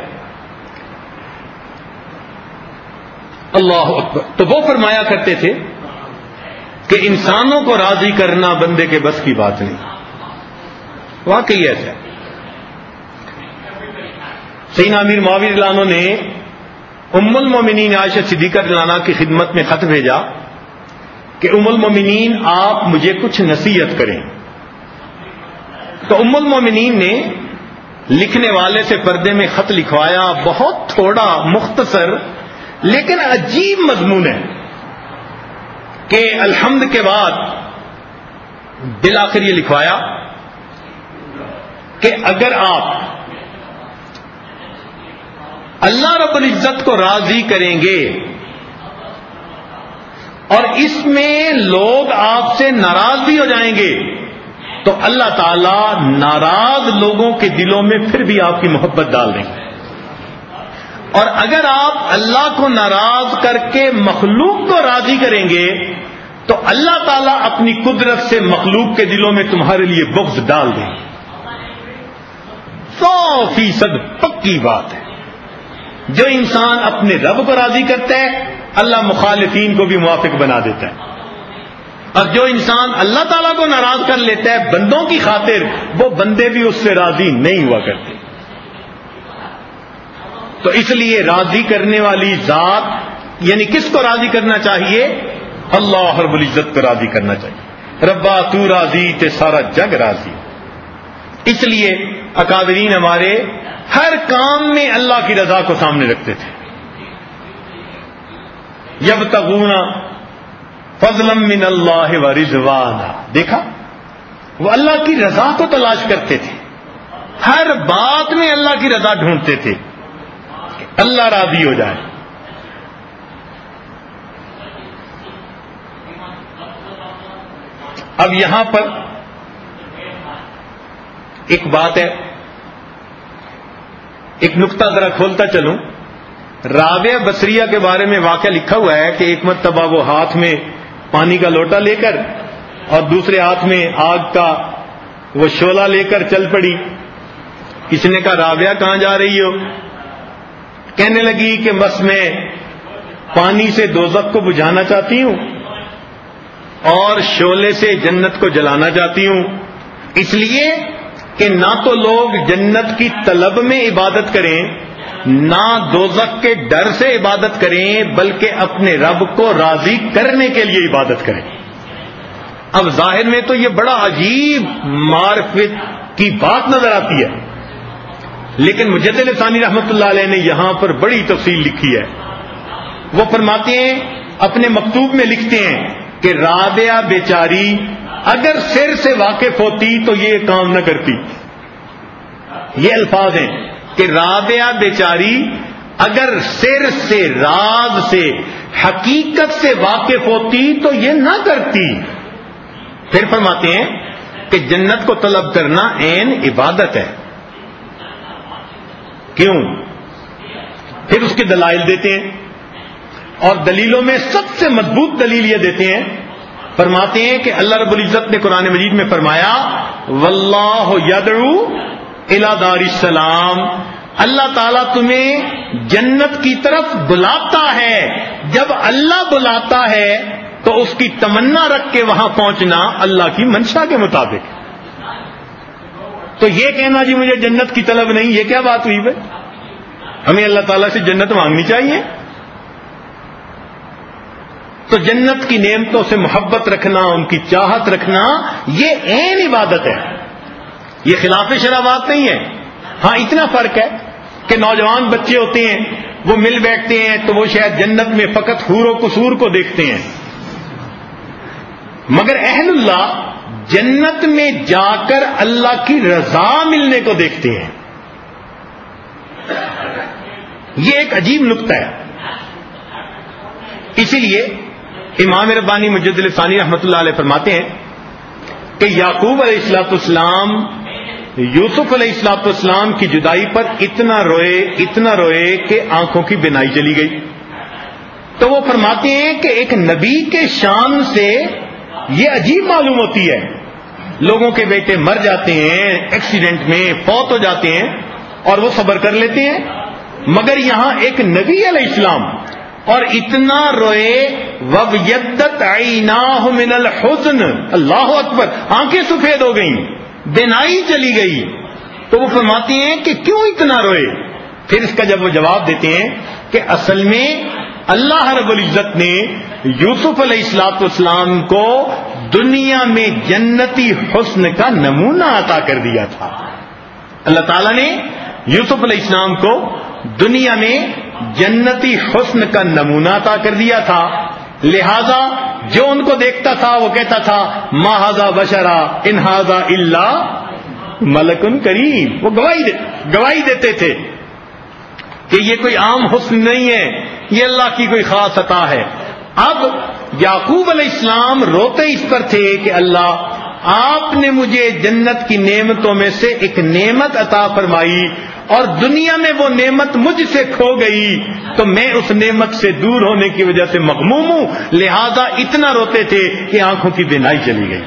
اللہ اکبر, تو وہ فرمایا کرتے تھے کہ انسانوں کو راضی کرنا بندے کے بس کی بات نہیں. واقعی ایسا ہے. سیدنا امیر معاویہ رضی اللہ عنہ نے ام المومنین عائشہ صدیقہ رضی اللہ عنہا کی خدمت میں خط بھیجا کہ ام المومنین آپ مجھے کچھ نصیحت کریں. تو ام المومنین نے لکھنے والے سے پردے میں خط لکھوایا, بہت تھوڑا مختصر لیکن عجیب مضمون ہے کہ الحمد کے بعد بالآخر یہ لکھوایا کہ اگر آپ اللہ رب العزت کو راضی کریں گے اور اس میں لوگ آپ سے ناراض بھی ہو جائیں گے تو اللہ تعالی ناراض لوگوں کے دلوں میں پھر بھی آپ کی محبت ڈال دیں گے. اور اگر آپ اللہ کو ناراض کر کے مخلوق کو راضی کریں گے تو اللہ تعالیٰ اپنی قدرت سے مخلوق کے دلوں میں تمہارے لیے بغض ڈال دیں. 100% پکی بات ہے. جو انسان اپنے رب کو راضی کرتا ہے اللہ مخالفین کو بھی موافق بنا دیتا ہے, اور جو انسان اللہ تعالیٰ کو ناراض کر لیتا ہے بندوں کی خاطر, وہ بندے بھی اس سے راضی نہیں ہوا کرتے. تو اس لیے راضی کرنے والی ذات یعنی کس کو راضی کرنا چاہیے؟ اللہ رب العزت کو راضی کرنا چاہیے. ربا تو راضی تے سارا جگ راضی. اس لیے اکابرین ہمارے ہر کام میں اللہ کی رضا کو سامنے رکھتے تھے. یبتغون فضلا من اللہ ورضوانا, دیکھا وہ اللہ کی رضا کو تلاش کرتے تھے, ہر بات میں اللہ کی رضا ڈھونڈتے تھے کہ اللہ راضی ہو جائے. اب یہاں پر ایک بات ہے, ایک نقطہ ذرا کھولتا چلوں. رابعہ بصریہ کے بارے میں واقعہ لکھا ہوا ہے کہ ایک مرتبہ وہ ہاتھ میں پانی کا لوٹا لے کر اور دوسرے ہاتھ میں آگ کا وہ شعلہ لے کر چل پڑی. کسی نے کہا رابعہ کہاں جا رہی ہو؟ کہنے لگی کہ بس میں پانی سے دوزخ کو بجھانا چاہتی ہوں اور شعلے سے جنت کو جلانا چاہتی ہوں, اس لیے کہ نہ تو لوگ جنت کی طلب میں عبادت کریں نہ دوزخ کے ڈر سے عبادت کریں بلکہ اپنے رب کو راضی کرنے کے لیے عبادت کریں. اب ظاہر میں تو یہ بڑا عجیب معرفت کی بات نظر آتی ہے, لیکن مجدد ثانی رحمت اللہ علیہ نے یہاں پر بڑی تفصیل لکھی ہے. وہ فرماتے ہیں, اپنے مکتوب میں لکھتے ہیں کہ رابعہ بیچاری اگر سر سے واقف ہوتی تو یہ کام نہ کرتی. یہ الفاظ ہیں کہ رابعہ بیچاری اگر سر سے راز سے حقیقت سے واقف ہوتی تو یہ نہ کرتی. پھر فرماتے ہیں کہ جنت کو طلب کرنا عین عبادت ہے. کیوں؟ پھر اس کے دلائل دیتے ہیں، اور دلیلوں میں سب سے مضبوط دلیل یہ دیتے ہیں، فرماتے ہیں کہ اللہ رب العزت نے قرآن مجید میں فرمایا واللہ یدعو الی دار السلام، اللہ تعالیٰ تمہیں جنت کی طرف بلاتا ہے. جب اللہ بلاتا ہے تو اس کی تمنا رکھ کے وہاں پہنچنا اللہ کی منشا کے مطابق. تو یہ کہنا جی مجھے جنت کی طلب نہیں، یہ کیا بات ہوئی بھائی؟ ہمیں اللہ تعالیٰ سے جنت مانگنی چاہیے. تو جنت کی نعمتوں سے محبت رکھنا، ان کی چاہت رکھنا، یہ عین عبادت ہے، یہ خلاف شرع بات نہیں ہے. ہاں اتنا فرق ہے کہ نوجوان بچے ہوتے ہیں وہ مل بیٹھتے ہیں تو وہ شاید جنت میں فقط حور و قصور کو دیکھتے ہیں، مگر اہل اللہ جنت میں جا کر اللہ کی رضا ملنے کو دیکھتے ہیں. یہ ایک عجیب نقطہ ہے. اسی لیے امام ربانی مجدد ثانی رحمۃ اللہ علیہ فرماتے ہیں کہ یعقوب علیہ السلام یوسف علیہ السلام کی جدائی پر اتنا روئے کہ آنکھوں کی بینائی چلی گئی. تو وہ فرماتے ہیں کہ ایک نبی کے شان سے یہ عجیب معلوم ہوتی ہے. لوگوں کے بیٹے مر جاتے ہیں ایکسیڈنٹ میں، فوت ہو جاتے ہیں اور وہ صبر کر لیتے ہیں، مگر یہاں ایک نبی علیہ السلام اور اتنا روئے وَابْيَضَّتْ عَيْنَاهُ مِنَ الْحُزْنِ، اللہ اکبر، آنکھیں سفید ہو گئیں، بینائی چلی گئی. تو وہ فرماتے ہیں کہ کیوں اتنا روئے؟ پھر اس کا جب وہ جواب دیتے ہیں کہ اصل میں اللہ رب العزت نے یوسف علیہ السلام کو دنیا میں جنتی حسن کا نمونہ عطا کر دیا تھا. اللہ تعالیٰ نے یوسف علیہ السلام کو دنیا میں جنتی حسن کا نمونہ عطا کر دیا تھا، لہذا جو ان کو دیکھتا تھا وہ کہتا تھا ما ھذا بشرا ان ھذا الا ملک کریم. وہ گواہی دیتے تھے کہ یہ کوئی عام حسن نہیں ہے، یہ اللہ کی کوئی خاص عطا ہے. اب یعقوب علیہ السلام روتے اس پر تھے کہ اللہ آپ نے مجھے جنت کی نعمتوں میں سے ایک نعمت عطا فرمائی اور دنیا میں وہ نعمت مجھ سے کھو گئی، تو میں اس نعمت سے دور ہونے کی وجہ سے مغموم ہوں، لہذا اتنا روتے تھے کہ آنکھوں کی بینائی چلی گئی.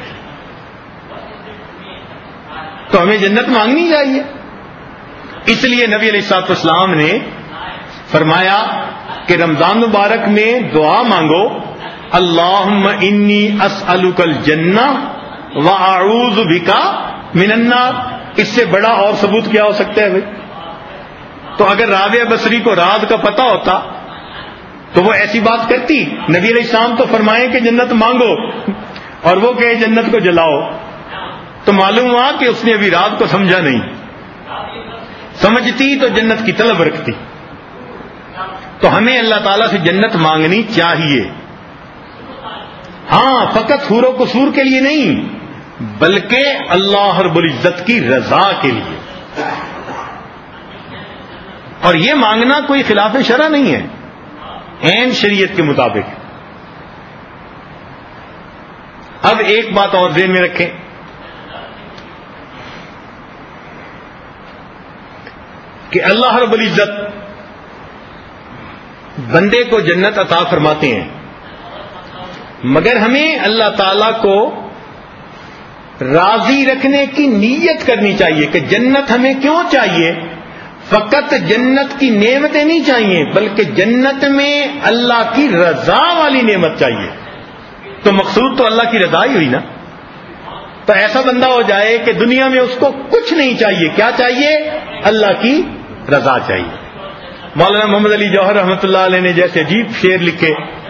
تو ہمیں جنت مانگنی چاہیے. اس لیے نبی علیہ السلام نے فرمایا کہ رمضان مبارک میں دعا مانگو اللہم انی اسألک الجنہ واعوذ بک من النار. اس سے بڑا اور ثبوت کیا ہو سکتا ہے بھائی؟ تو اگر رابعہ بصری کو رات کا پتہ ہوتا تو وہ ایسی بات کرتی؟ نبی علیہ السلام تو فرمائیں کہ جنت مانگو اور وہ کہے جنت کو جلاؤ. تو معلوم ہوا کہ اس نے ابھی رات کو سمجھا نہیں. سمجھتی تو جنت کی طلب رکھتی. تو ہمیں اللہ تعالیٰ سے جنت مانگنی چاہیے. ہاں فقط حور و قصور کے لیے نہیں، بلکہ اللہ رب العزت کی رضا کے لیے. اور یہ مانگنا کوئی خلاف شرع نہیں ہے، عین شریعت کے مطابق. اب ایک بات اور ذہن میں رکھیں کہ اللہ رب العزت بندے کو جنت عطا فرماتے ہیں، مگر ہمیں اللہ تعالی کو راضی رکھنے کی نیت کرنی چاہیے کہ جنت ہمیں کیوں چاہیے. فقط جنت کی نعمتیں نہیں چاہیے بلکہ جنت میں اللہ کی رضا والی نعمت چاہیے. تو مقصود تو اللہ کی رضا ہی ہوئی نا. تو ایسا بندہ ہو جائے کہ دنیا میں اس کو کچھ نہیں چاہیے. کیا چاہیے؟ اللہ کی رضا چاہیے. مولانا محمد علی جوہر رحمۃ اللہ علیہ نے جیسے عجیب شعر لکھے.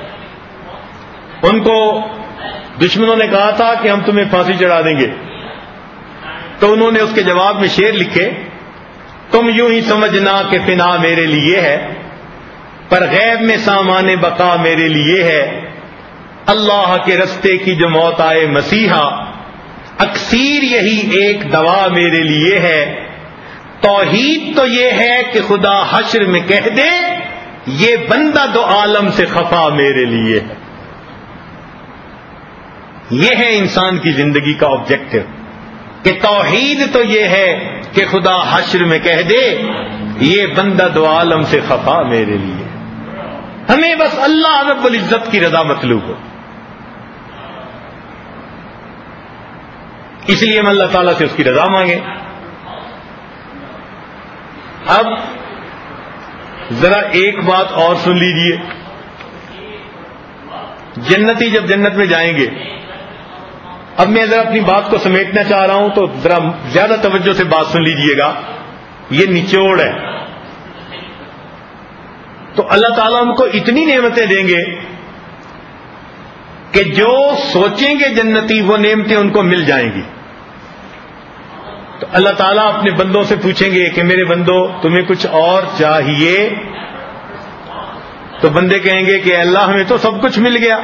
ان کو دشمنوں نے کہا تھا کہ ہم تمہیں پھانسی چڑھا دیں گے، تو انہوں نے اس کے جواب میں شعر لکھے تم یوں ہی سمجھنا کہ فنا میرے لیے ہے، پر غیب میں سامان بقا میرے لیے ہے. اللہ کے رستے کی جو موت آئے مسیحا، اکثیر یہی ایک دوا میرے لیے ہے. توحید تو یہ ہے کہ خدا حشر میں کہہ دے یہ بندہ دو عالم سے خفا میرے لیے ہے. یہ ہے انسان کی زندگی کا آبجیکٹو کہ توحید تو یہ ہے کہ خدا حشر میں کہہ دے یہ بندہ دو عالم سے خفا میرے لیے. ہمیں بس اللہ رب العزت کی رضا مطلوب ہو. اس لیے ہم اللہ تعالیٰ سے اس کی رضا مانگیں. اب ذرا ایک بات اور سن لیجئے. جنتی جب جنت میں جائیں گے، اب میں ذرا اپنی بات کو سمیٹنا چاہ رہا ہوں تو ذرا زیادہ توجہ سے بات سن لیجئے گا. یہ نچوڑ ہے. تو اللہ تعالیٰ ان کو اتنی نعمتیں دیں گے کہ جو سوچیں گے جنتی وہ نعمتیں ان کو مل جائیں گی. تو اللہ تعالیٰ اپنے بندوں سے پوچھیں گے کہ میرے بندو تمہیں کچھ اور چاہیے؟ تو بندے کہیں گے کہ اللہ ہمیں تو سب کچھ مل گیا،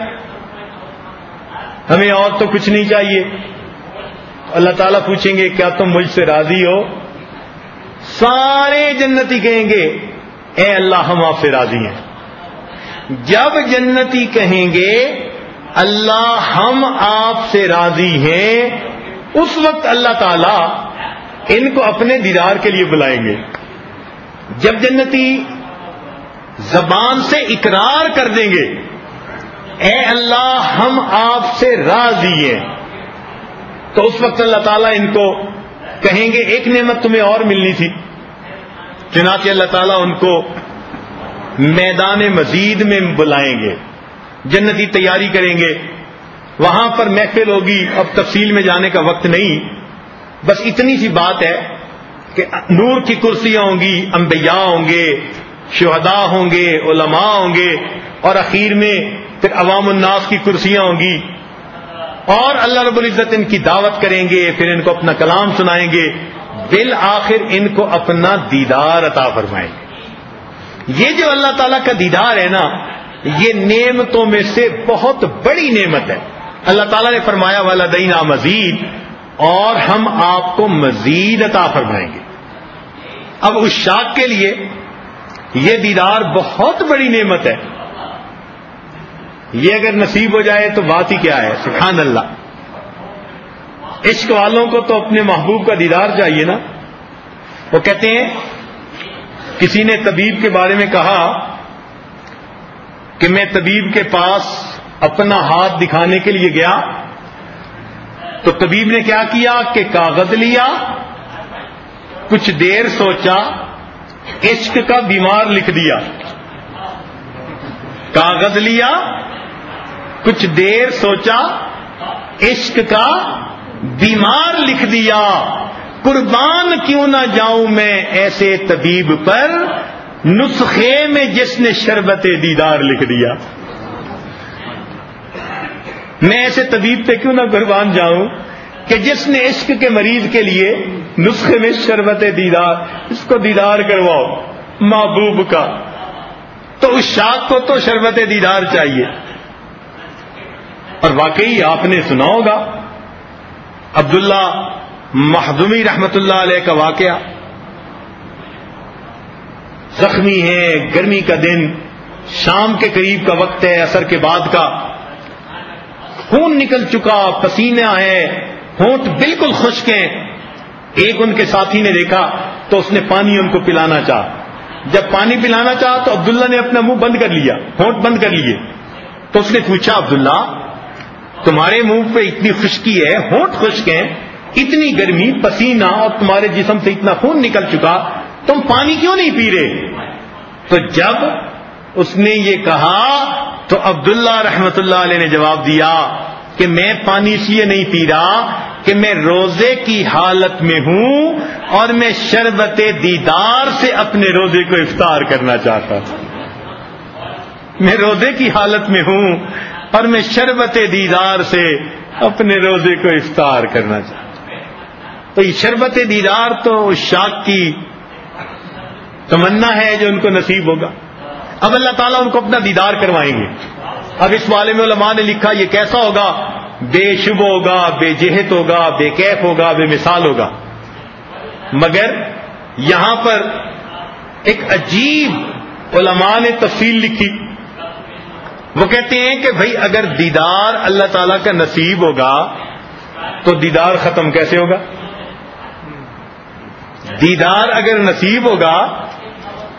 ہمیں اور تو کچھ نہیں چاہیے. اللہ تعالیٰ پوچھیں گے کیا تم مجھ سے راضی ہو؟ سارے جنتی کہیں گے اے اللہ ہم آپ سے راضی ہیں. جب جنتی کہیں گے اللہ ہم آپ سے راضی ہیں، اس وقت اللہ تعالیٰ ان کو اپنے دیدار کے لیے بلائیں گے. جب جنتی زبان سے اقرار کر دیں گے اے اللہ ہم آپ سے راضی ہیں، تو اس وقت اللہ تعالیٰ ان کو کہیں گے ایک نعمت تمہیں اور ملنی تھی. چنانچہ اللہ تعالیٰ ان کو میدان مزید میں بلائیں گے. جنتی تیاری کریں گے، وہاں پر محفل ہوگی. اب تفصیل میں جانے کا وقت نہیں، بس اتنی سی بات ہے کہ نور کی کرسیاں ہوں گی، انبیاء ہوں گے، شہداء ہوں گے، علماء ہوں گے، اور اخیر میں پھر عوام الناس کی کرسیاں ہوں گی. اور اللہ رب العزت ان کی دعوت کریں گے، پھر ان کو اپنا کلام سنائیں گے، بالآخر ان کو اپنا دیدار عطا فرمائیں گے. یہ جو اللہ تعالیٰ کا دیدار ہے نا، یہ نعمتوں میں سے بہت بڑی نعمت ہے. اللہ تعالیٰ نے فرمایا وَلَدَيْنَا مزید، اور ہم آپ کو مزید عطا فرمائیں گے. اب اس شاک کے لیے یہ دیدار بہت بڑی نعمت ہے. یہ اگر نصیب ہو جائے تو بات ہی کیا ہے، سبحان اللہ. عشق والوں کو تو اپنے محبوب کا دیدار چاہیے نا. وہ کہتے ہیں کسی نے طبیب کے بارے میں کہا کہ میں طبیب کے پاس اپنا ہاتھ دکھانے کے لیے گیا تو طبیب نے کیا کیا کہ کاغذ لیا، کچھ دیر سوچا، عشق کا بیمار لکھ دیا. کاغذ لیا، کچھ دیر سوچا، عشق کا بیمار لکھ دیا. قربان کیوں نہ جاؤں میں ایسے طبیب پر، نسخے میں جس نے شربت دیدار لکھ دیا. میں ایسے طبیب پہ کیوں نہ قربان جاؤں کہ جس نے عشق کے مریض کے لیے نسخے میں شربت دیدار، اس کو دیدار کرواؤ محبوب کا. تو اس شاک کو تو شربت دیدار چاہیے. اور واقعی آپ نے سنا ہوگا عبداللہ مخزومی رحمت اللہ علیہ کا واقعہ. زخمی ہے، گرمی کا دن، شام کے قریب کا وقت ہے، عصر کے بعد کا. خون نکل چکا، پسینہ ہے، ہونٹ بالکل خشک ہیں. ایک ان کے ساتھی نے دیکھا تو اس نے پانی ان کو پلانا چاہا. جب پانی پلانا چاہا تو عبداللہ نے اپنا منہ بند کر لیا، ہونٹ بند کر لیے. تو اس نے پوچھا عبداللہ تمہارے منہ پہ اتنی خشکی ہے، ہونٹ خشک ہیں، اتنی گرمی، پسینہ، اور تمہارے جسم سے اتنا خون نکل چکا، تم پانی کیوں نہیں پی رہے؟ تو جب اس نے یہ کہا تو عبداللہ رحمت اللہ علیہ نے جواب دیا کہ میں پانی اس لیے نہیں پی رہا کہ میں روزے کی حالت میں ہوں اور میں شربت دیدار سے اپنے روزے کو افطار کرنا چاہتا ہوں. میں روزے کی حالت میں ہوں اور میں شربت دیدار سے اپنے روزے کو افطار کرنا چاہتا ہوں. تو یہ شربت دیدار تو اس شاک کی تمنا ہے جو ان کو نصیب ہوگا. اب اللہ تعالیٰ ان کو اپنا دیدار کروائیں گے. اب اس بارے میں علماء نے لکھا یہ کیسا ہوگا؟ بے شبہ ہوگا، بے جہت ہوگا، بے کیف ہوگا، بے مثال ہوگا. مگر یہاں پر ایک عجیب علماء نے تفصیل لکھی. وہ کہتے ہیں کہ بھئی اگر دیدار اللہ تعالیٰ کا نصیب ہوگا تو دیدار ختم کیسے ہوگا؟ دیدار اگر نصیب ہوگا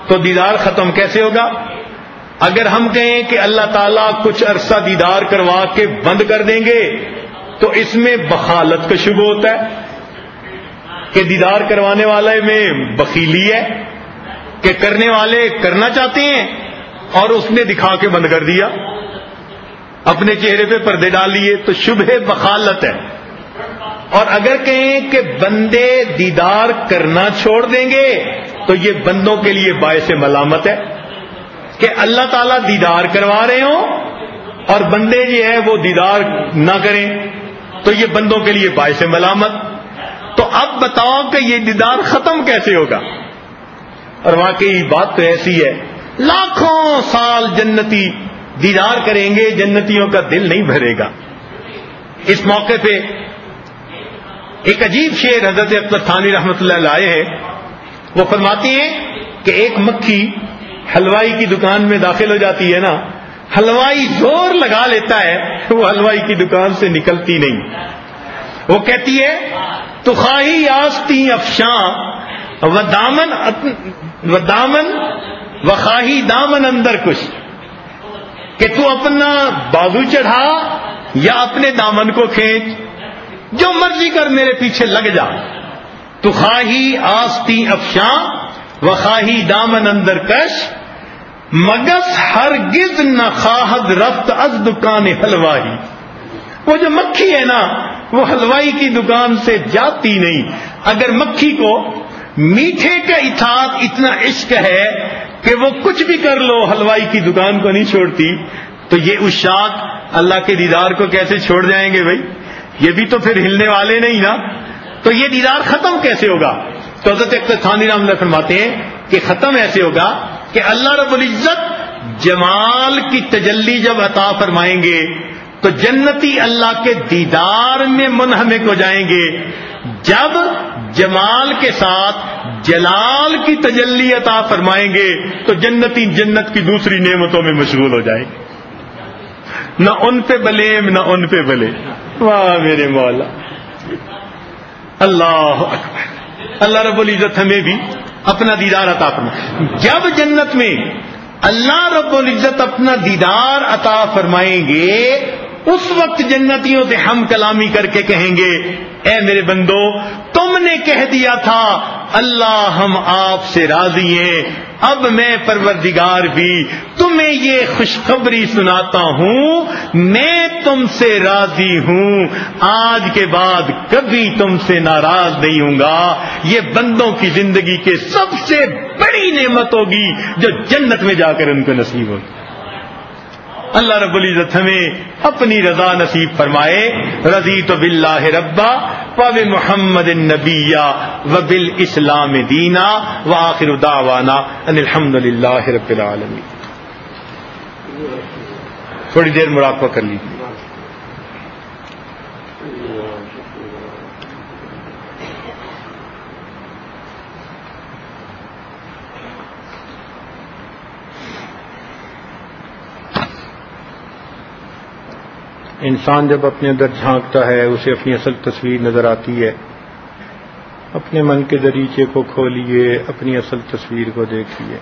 تو دیدار ختم کیسے ہوگا؟ اگر ہم کہیں کہ اللہ تعالیٰ کچھ عرصہ دیدار کروا کے بند کر دیں گے تو اس میں بخالت کا شبہ ہوتا ہے کہ دیدار کروانے والے میں بخیلی ہے کہ کرنے والے کرنا چاہتے ہیں اور اس نے دکھا کے بند کر دیا، اپنے چہرے پہ پردے ڈال لیے، تو شبہ بخالت ہے۔ اور اگر کہیں کہ بندے دیدار کرنا چھوڑ دیں گے تو یہ بندوں کے لیے باعث ملامت ہے کہ اللہ تعالیٰ دیدار کروا رہے ہوں اور بندے جو ہے وہ دیدار نہ کریں، تو یہ بندوں کے لیے باعث ملامت۔ تو اب بتاؤ کہ یہ دیدار ختم کیسے ہوگا؟ اور واقعی بات تو ایسی ہے، لاکھوں سال جنتی دیدار کریں گے، جنتیوں کا دل نہیں بھرے گا۔ اس موقع پہ ایک عجیب شعر حضرت اختر تھانی رحمۃ اللہ علیہ ہے، وہ فرماتے ہیں کہ ایک مکھی حلوائی کی دکان میں داخل ہو جاتی ہے نا، حلوائی زور لگا لیتا ہے، وہ حلوائی کی دکان سے نکلتی نہیں۔ وہ کہتی ہے تو خواہی آستی افشاں و دامن و خواہی دامن اندر کش، کہ تو اپنا بازو چڑھا یا اپنے دامن کو کھینچ، جو مرضی کر میرے پیچھے لگ جا۔ تو خواہی آستی افشاں و خواہی دامن اندر کش، مگس ہرگز نہ خواہد رفت از دکان حلوائی۔ وہ جو مکھی ہے نا وہ حلوائی کی دکان سے جاتی نہیں۔ اگر مکھی کو میٹھے کا اطاعت اتنا عشق ہے کہ وہ کچھ بھی کر لو حلوائی کی دکان کو نہیں چھوڑتی، تو یہ عشاق اللہ کے دیدار کو کیسے چھوڑ جائیں گے بھائی؟ یہ بھی تو پھر ہلنے والے نہیں نا۔ تو یہ دیدار ختم کیسے ہوگا؟ تو حضرت اختر تھانی رحمۃ اللہ فرماتے ہیں کہ ختم ایسے ہوگا کہ اللہ رب العزت جمال کی تجلی جب عطا فرمائیں گے تو جنتی اللہ کے دیدار میں منہمک ہو جائیں گے۔ جب جمال کے ساتھ جلال کی تجلی عطا فرمائیں گے تو جنتی جنت کی دوسری نعمتوں میں مشغول ہو جائیں گے، نہ ان پہ بلیم نہ ان پہ بلے۔ واہ میرے مولا، اللہ اکبر۔ اللہ رب العزت ہمیں بھی اپنا دیدار عطا فرمائے۔ جب جنت میں اللہ رب العزت اپنا دیدار عطا فرمائیں گے اس وقت جنتیوں سے ہم کلامی کر کے کہیں گے، اے میرے بندو تم نے کہہ دیا تھا اللہ ہم آپ سے راضی ہیں، اب میں پروردگار بھی تمہیں یہ خوشخبری سناتا ہوں، میں تم سے راضی ہوں، آج کے بعد کبھی تم سے ناراض نہیں ہوں گا۔ یہ بندوں کی زندگی کے سب سے بڑی نعمت ہوگی جو جنت میں جا کر ان کو نصیب ہوگی۔ اللہ رب العزت ہمیں اپنی رضا نصیب فرمائے۔ رضیت باللہ ربا وبمحمد نبیا وبالاسلام دینا وآخر دعوانا ان الحمد للہ رب العالمین۔ تھوڑی دیر مراقبہ کر لیجیے۔ انسان جب اپنے اندر جھانکتا ہے اسے اپنی اصل تصویر نظر آتی ہے۔ اپنے من کے دریچے کو کھولیے، اپنی اصل تصویر کو دیکھیے۔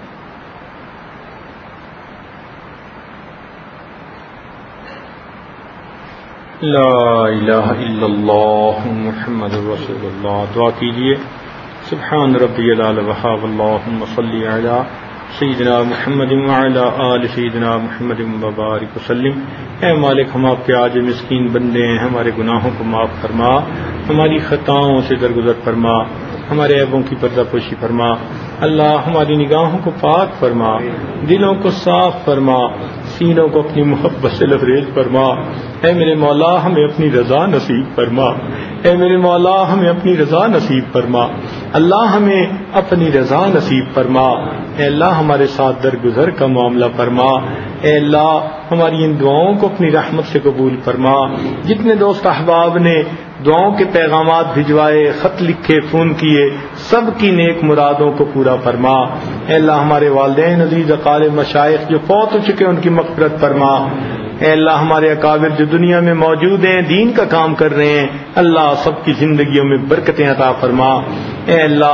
لا الہ الا اللہ محمد رسول اللہ۔ دعا کیجیے، سبحان ربی الاعلی اللہم صلی علی سیدنا محمد وعلی آل سیدنا محمد مبارک وسلم۔ اے مالک، ہم آپ کے عاجز مسکین بندے ہیں، ہمارے گناہوں کو معاف فرما، ہماری خطاؤں سے درگزر فرما، ہمارے عیبوں کی پردہ پوشی فرما۔ اللہ ہماری نگاہوں کو پاک فرما، دلوں کو صاف فرما، سینوں کو اپنی محبت سے لبریز فرما۔ اے میرے مولا ہمیں اپنی رضا نصیب فرما، اے میرے مولا ہمیں اپنی رضا نصیب فرما۔ اللہ ہمیں اپنی رضا نصیب فرما۔ اے اللہ ہمارے ساتھ درگزر کا معاملہ فرما۔ اے اللہ ہماری ان دعاؤں کو اپنی رحمت سے قبول فرما۔ جتنے دوست احباب نے دعاؤں کے پیغامات بھجوائے، خط لکھے، فون کیے، سب کی نیک مرادوں کو پورا فرما۔ اے اللہ ہمارے والدین عزیز، اقارب، مشائخ جو فوت ہو چکے ان کی مغفرت فرما۔ اے اللہ ہمارے اکابر جو دنیا میں موجود ہیں، دین کا کام کر رہے ہیں، اللہ سب کی زندگیوں میں برکتیں عطا فرما۔ اے اللہ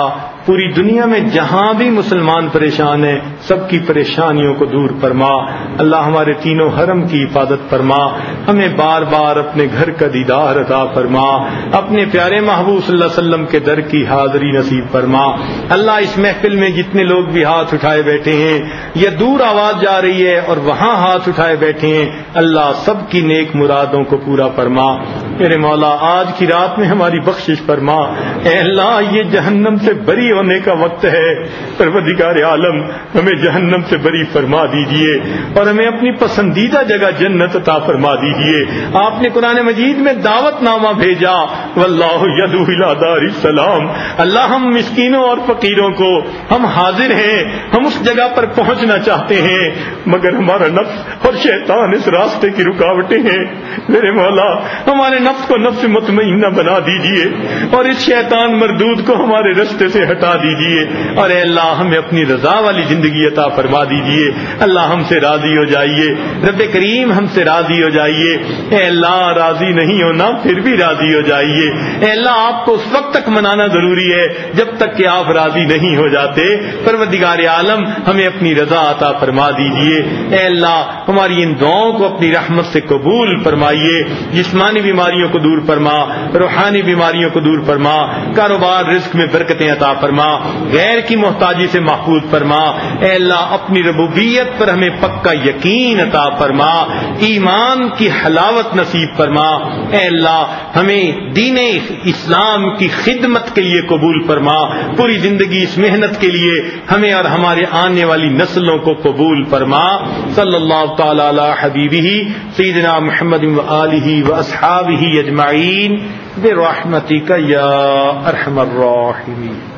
پوری دنیا میں جہاں بھی مسلمان پریشان ہیں سب کی پریشانیوں کو دور فرما. اللہ ہمارے تینوں حرم کی حفاظت فرما. ہمیں بار بار اپنے گھر کا دیدار عطا فرما. اپنے پیارے محبوب صلی اللہ علیہ وسلم کے در کی حاضری نصیب فرما. اللہ اس محفل میں جتنے لوگ بھی ہاتھ اٹھائے بیٹھے ہیں یا دور آواز جا رہی ہے اور وہاں ہاتھ اٹھائے بیٹھے ہیں, اللہ سب کی نیک مرادوں کو پورا فرما. میرے مولا آج کی رات میں ہماری بخشش فرما. اے اللہ یہ جہنم سے بری ہونے کا وقت ہے. پروردگار عالم ہمیں جہنم سے بری فرما دیجئے اور ہمیں اپنی پسندیدہ جگہ جنت عطا فرما دیجئے. آپ نے قرآن مجید میں دعوت نامہ بھیجا واللہ یدعو الی دار السلام. اللہ ہم مسکینوں اور فقیروں کو ہم حاضر ہیں, ہم اس جگہ پر پہنچنا چاہتے ہیں مگر ہمارا نفس اور شیطان اس راستے کی رکاوٹیں ہیں. میرے مولا ہمارے نفس کو نفس مطمئنہ بنا دیجئے اور اس شیطان مردود کو ہمارے راستے سے ہٹا دیجئے. اور اے اللہ ہمیں اپنی رضا والی زندگی عطا فرما دیجئے. اللہ ہم سے راضی ہو جائیے. رب کریم ہم سے راضی ہو جائیے. اے اللہ راضی نہیں ہونا پھر بھی راضی ہو جائیے. اے اللہ آپ کو اس وقت تک منانا ضروری ہے جب تک کہ آپ راضی نہیں ہو جاتے. پروردگار عالم ہمیں اپنی رضا عطا فرما دیجئے. اے اللہ ہماری ان دعاؤں کو اپنی رحمت سے قبول فرمائیے. جسمانی بیماریوں کو دور فرما, روحانی بیماریوں کو دور فرما, کاروبار رزق میں برکتیں عطا فرما, غیر کی محتاجی سے محفوظ فرما. اے اللہ اپنی ربوبیت پر ہمیں پکا یقین عطا فرما, ایمان کی حلاوت نصیب فرما. اے اللہ ہمیں دین اسلام کی خدمت کے لیے قبول فرما. پوری زندگی اس محنت کے لیے ہمیں اور ہمارے آنے والی نسلوں کو قبول فرما. صلی اللہ تعالی علی حبیبہ سیدنا محمد و آلہ و اصحابہ اجمعین برحمتک یا ارحم الراحمین.